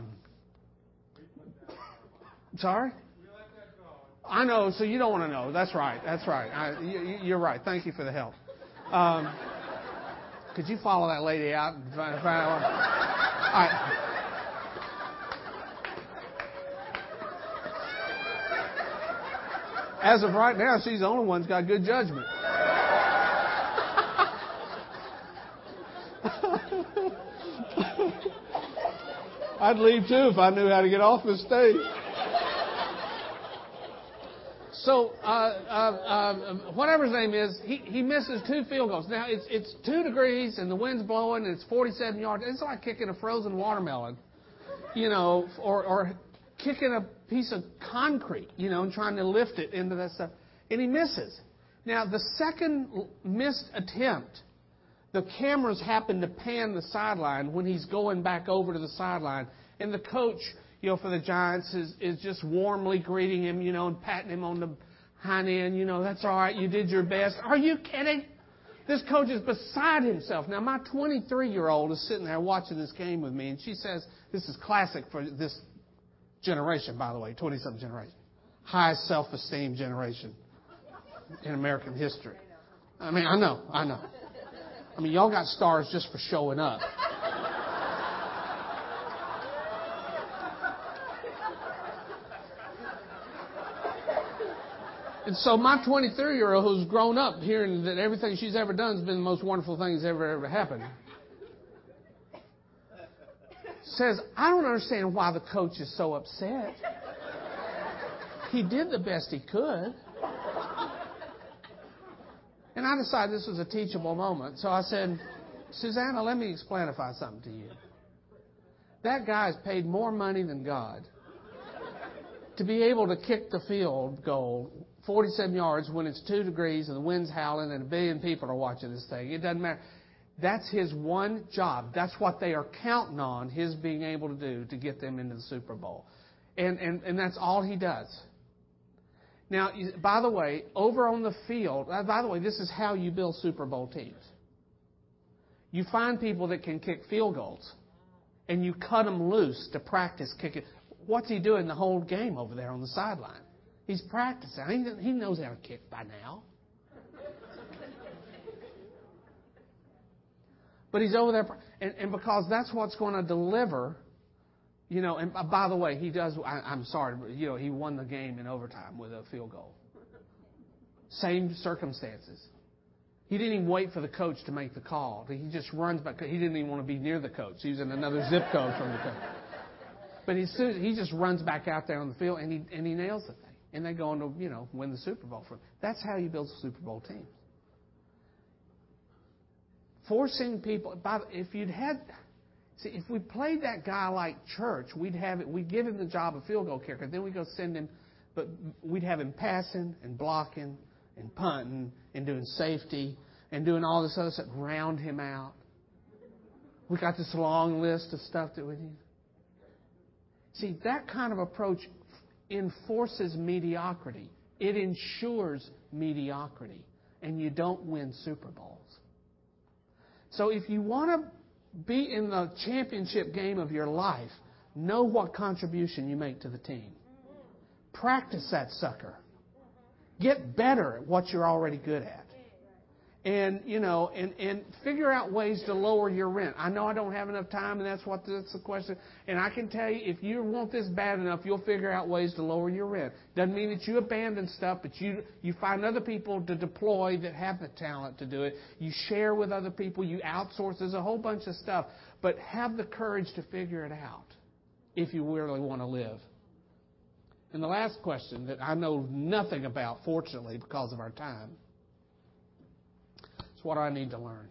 sorry? I know, so you don't want to know. That's right. That's right. I, you, you're right. Thank you for the help. Um, could you follow that lady out and find, find out? All right. As of right now, she's the only one who's got good judgment. I'd leave too if I knew how to get off the stage. So, uh, uh, uh, whatever his name is, he, he misses two field goals. Now, it's it's two degrees and the wind's blowing and it's forty-seven yards. It's like kicking a frozen watermelon, you know, or, or kicking a piece of concrete, you know, and trying to lift it into that stuff. And he misses. Now, the second missed attempt, the cameras happen to pan the sideline when he's going back over to the sideline. And the coach, you know, for the Giants is, is just warmly greeting him, you know, and patting him on the hind end. You know, that's all right. You did your best. Are you kidding? This coach is beside himself. Now, my twenty-three-year-old is sitting there watching this game with me, and she says, this is classic for this generation, by the way, twenty-something generation. Highest self-esteem generation in American history. I mean, I know, I know. I mean, y'all got stars just for showing up. And so my twenty-three-year-old who's grown up hearing that everything she's ever done has been the most wonderful thing that's ever, ever happened, says, I don't understand why the coach is so upset. He did the best he could. And I decided this was a teachable moment. So I said, Susanna, let me explainify something to you. That guy's paid more money than God to be able to kick the field goal forty-seven yards when it's two degrees and the wind's howling and a billion people are watching this thing. It doesn't matter. That's his one job. That's what they are counting on, his being able to do to get them into the Super Bowl. And, and, and that's all he does. Now, by the way, over on the field, by the way, this is how you build Super Bowl teams. You find people that can kick field goals, and you cut them loose to practice kicking. What's he doing the whole game over there on the sideline? He's practicing. He knows how to kick by now. But he's over there, and, and because that's what's going to deliver, you know, and by the way, he does, I, I'm sorry, but, you know, he won the game in overtime with a field goal. Same circumstances. He didn't even wait for the coach to make the call. He just runs back. He didn't even want to be near the coach. He was in another zip code from the coach. But he, he just runs back out there on the field, and he, and he nails the thing. And they go on to, you know, win the Super Bowl for him. That's how you build Super Bowl teams. Forcing people, by, if you'd had, see, if we played that guy like church, we'd have it, we'd give him the job of field goal kicker. Then we'd go send him, but we'd have him passing and blocking and punting and doing safety and doing all this other stuff, round him out. We got this long list of stuff that we need. See, that kind of approach enforces mediocrity. It ensures mediocrity, and you don't win Super Bowls. So if you want to be in the championship game of your life, know what contribution you make to the team. Practice that sucker. Get better at what you're already good at. And, you know, and, and figure out ways to lower your rent. I know I don't have enough time, and that's what that's the question. And I can tell you, if you want this bad enough, you'll figure out ways to lower your rent. Doesn't mean that you abandon stuff, but you you find other people to deploy that have the talent to do it. You share with other people. You outsource. There's a whole bunch of stuff. But have the courage to figure it out if you really want to live. And the last question that I know nothing about, fortunately, because of our time, is what do I need to learn?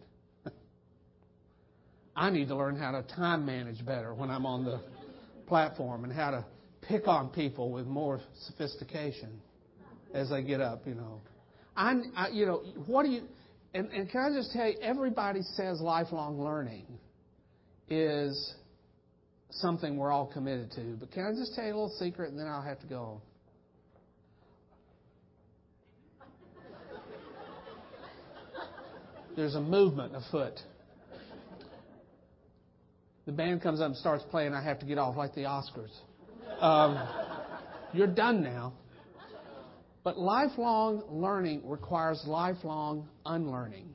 I need to learn how to time manage better when I'm on the platform and how to pick on people with more sophistication as they get up, you know. I, I you know, what do you, and, and can I just tell you, everybody says lifelong learning is something we're all committed to. But can I just tell you a little secret, and then I'll have to go on? There's a movement afoot. The band comes up and starts playing. I have to get off like the Oscars. Um, you're done now. But lifelong learning requires lifelong unlearning.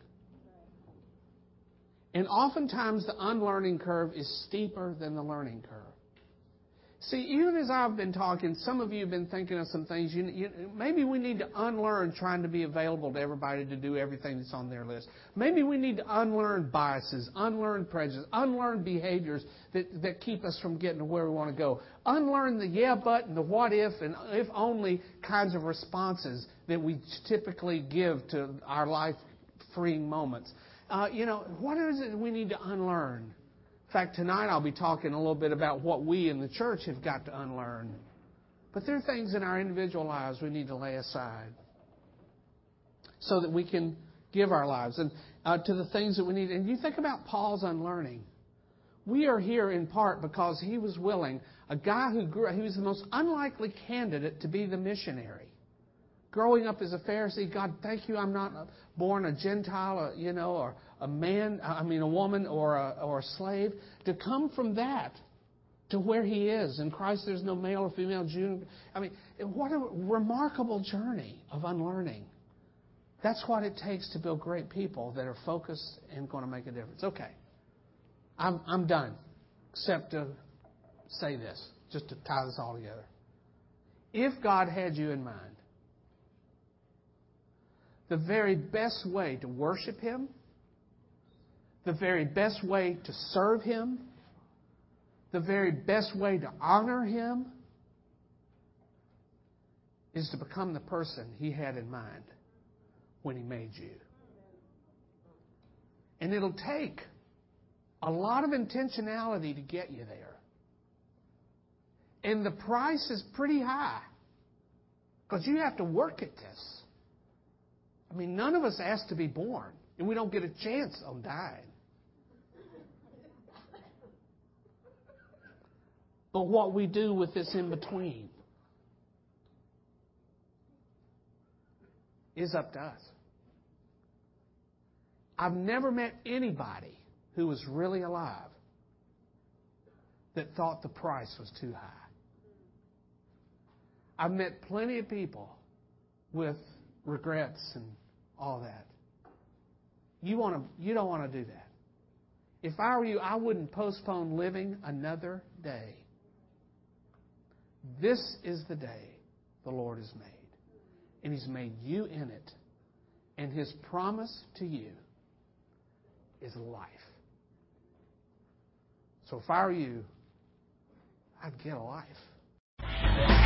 And oftentimes the unlearning curve is steeper than the learning curve. See, even as I've been talking, some of you have been thinking of some things. You, you, maybe we need to unlearn trying to be available to everybody to do everything that's on their list. Maybe we need to unlearn biases, unlearn prejudice, unlearn behaviors that, that keep us from getting to where we want to go. Unlearn the yeah, but, and the what if, and if only kinds of responses that we typically give to our life-freeing moments. Uh, you know, what is it we need to unlearn? In fact, tonight I'll be talking a little bit about what we in the church have got to unlearn. But there are things in our individual lives we need to lay aside so that we can give our lives and uh, to the things that we need. And you think about Paul's unlearning. We are here in part because he was willing, a guy who grew, he was the most unlikely candidate to be the missionary. Growing up as a Pharisee, God, thank you, I'm not born a Gentile, you know, or a man, I mean a woman or a, or a slave. To come from that to where he is. In Christ there's no male or female Jew. I mean, what a remarkable journey of unlearning. That's what it takes to build great people that are focused and going to make a difference. Okay, I'm, I'm done, except to say this, just to tie this all together. If God had you in mind, the very best way to worship Him, the very best way to serve Him, the very best way to honor Him is to become the person He had in mind when He made you. And it'll take a lot of intentionality to get you there. And the price is pretty high because you have to work at this. I mean, none of us asked to be born, and we don't get a chance on dying. But what we do with this in between is up to us. I've never met anybody who was really alive that thought the price was too high. I've met plenty of people with regrets and all that. You want to, you don't want to do that. If I were you, I wouldn't postpone living another day. This is the day the Lord has made. And He's made you in it. And His promise to you is life. So if I were you, I'd get a life.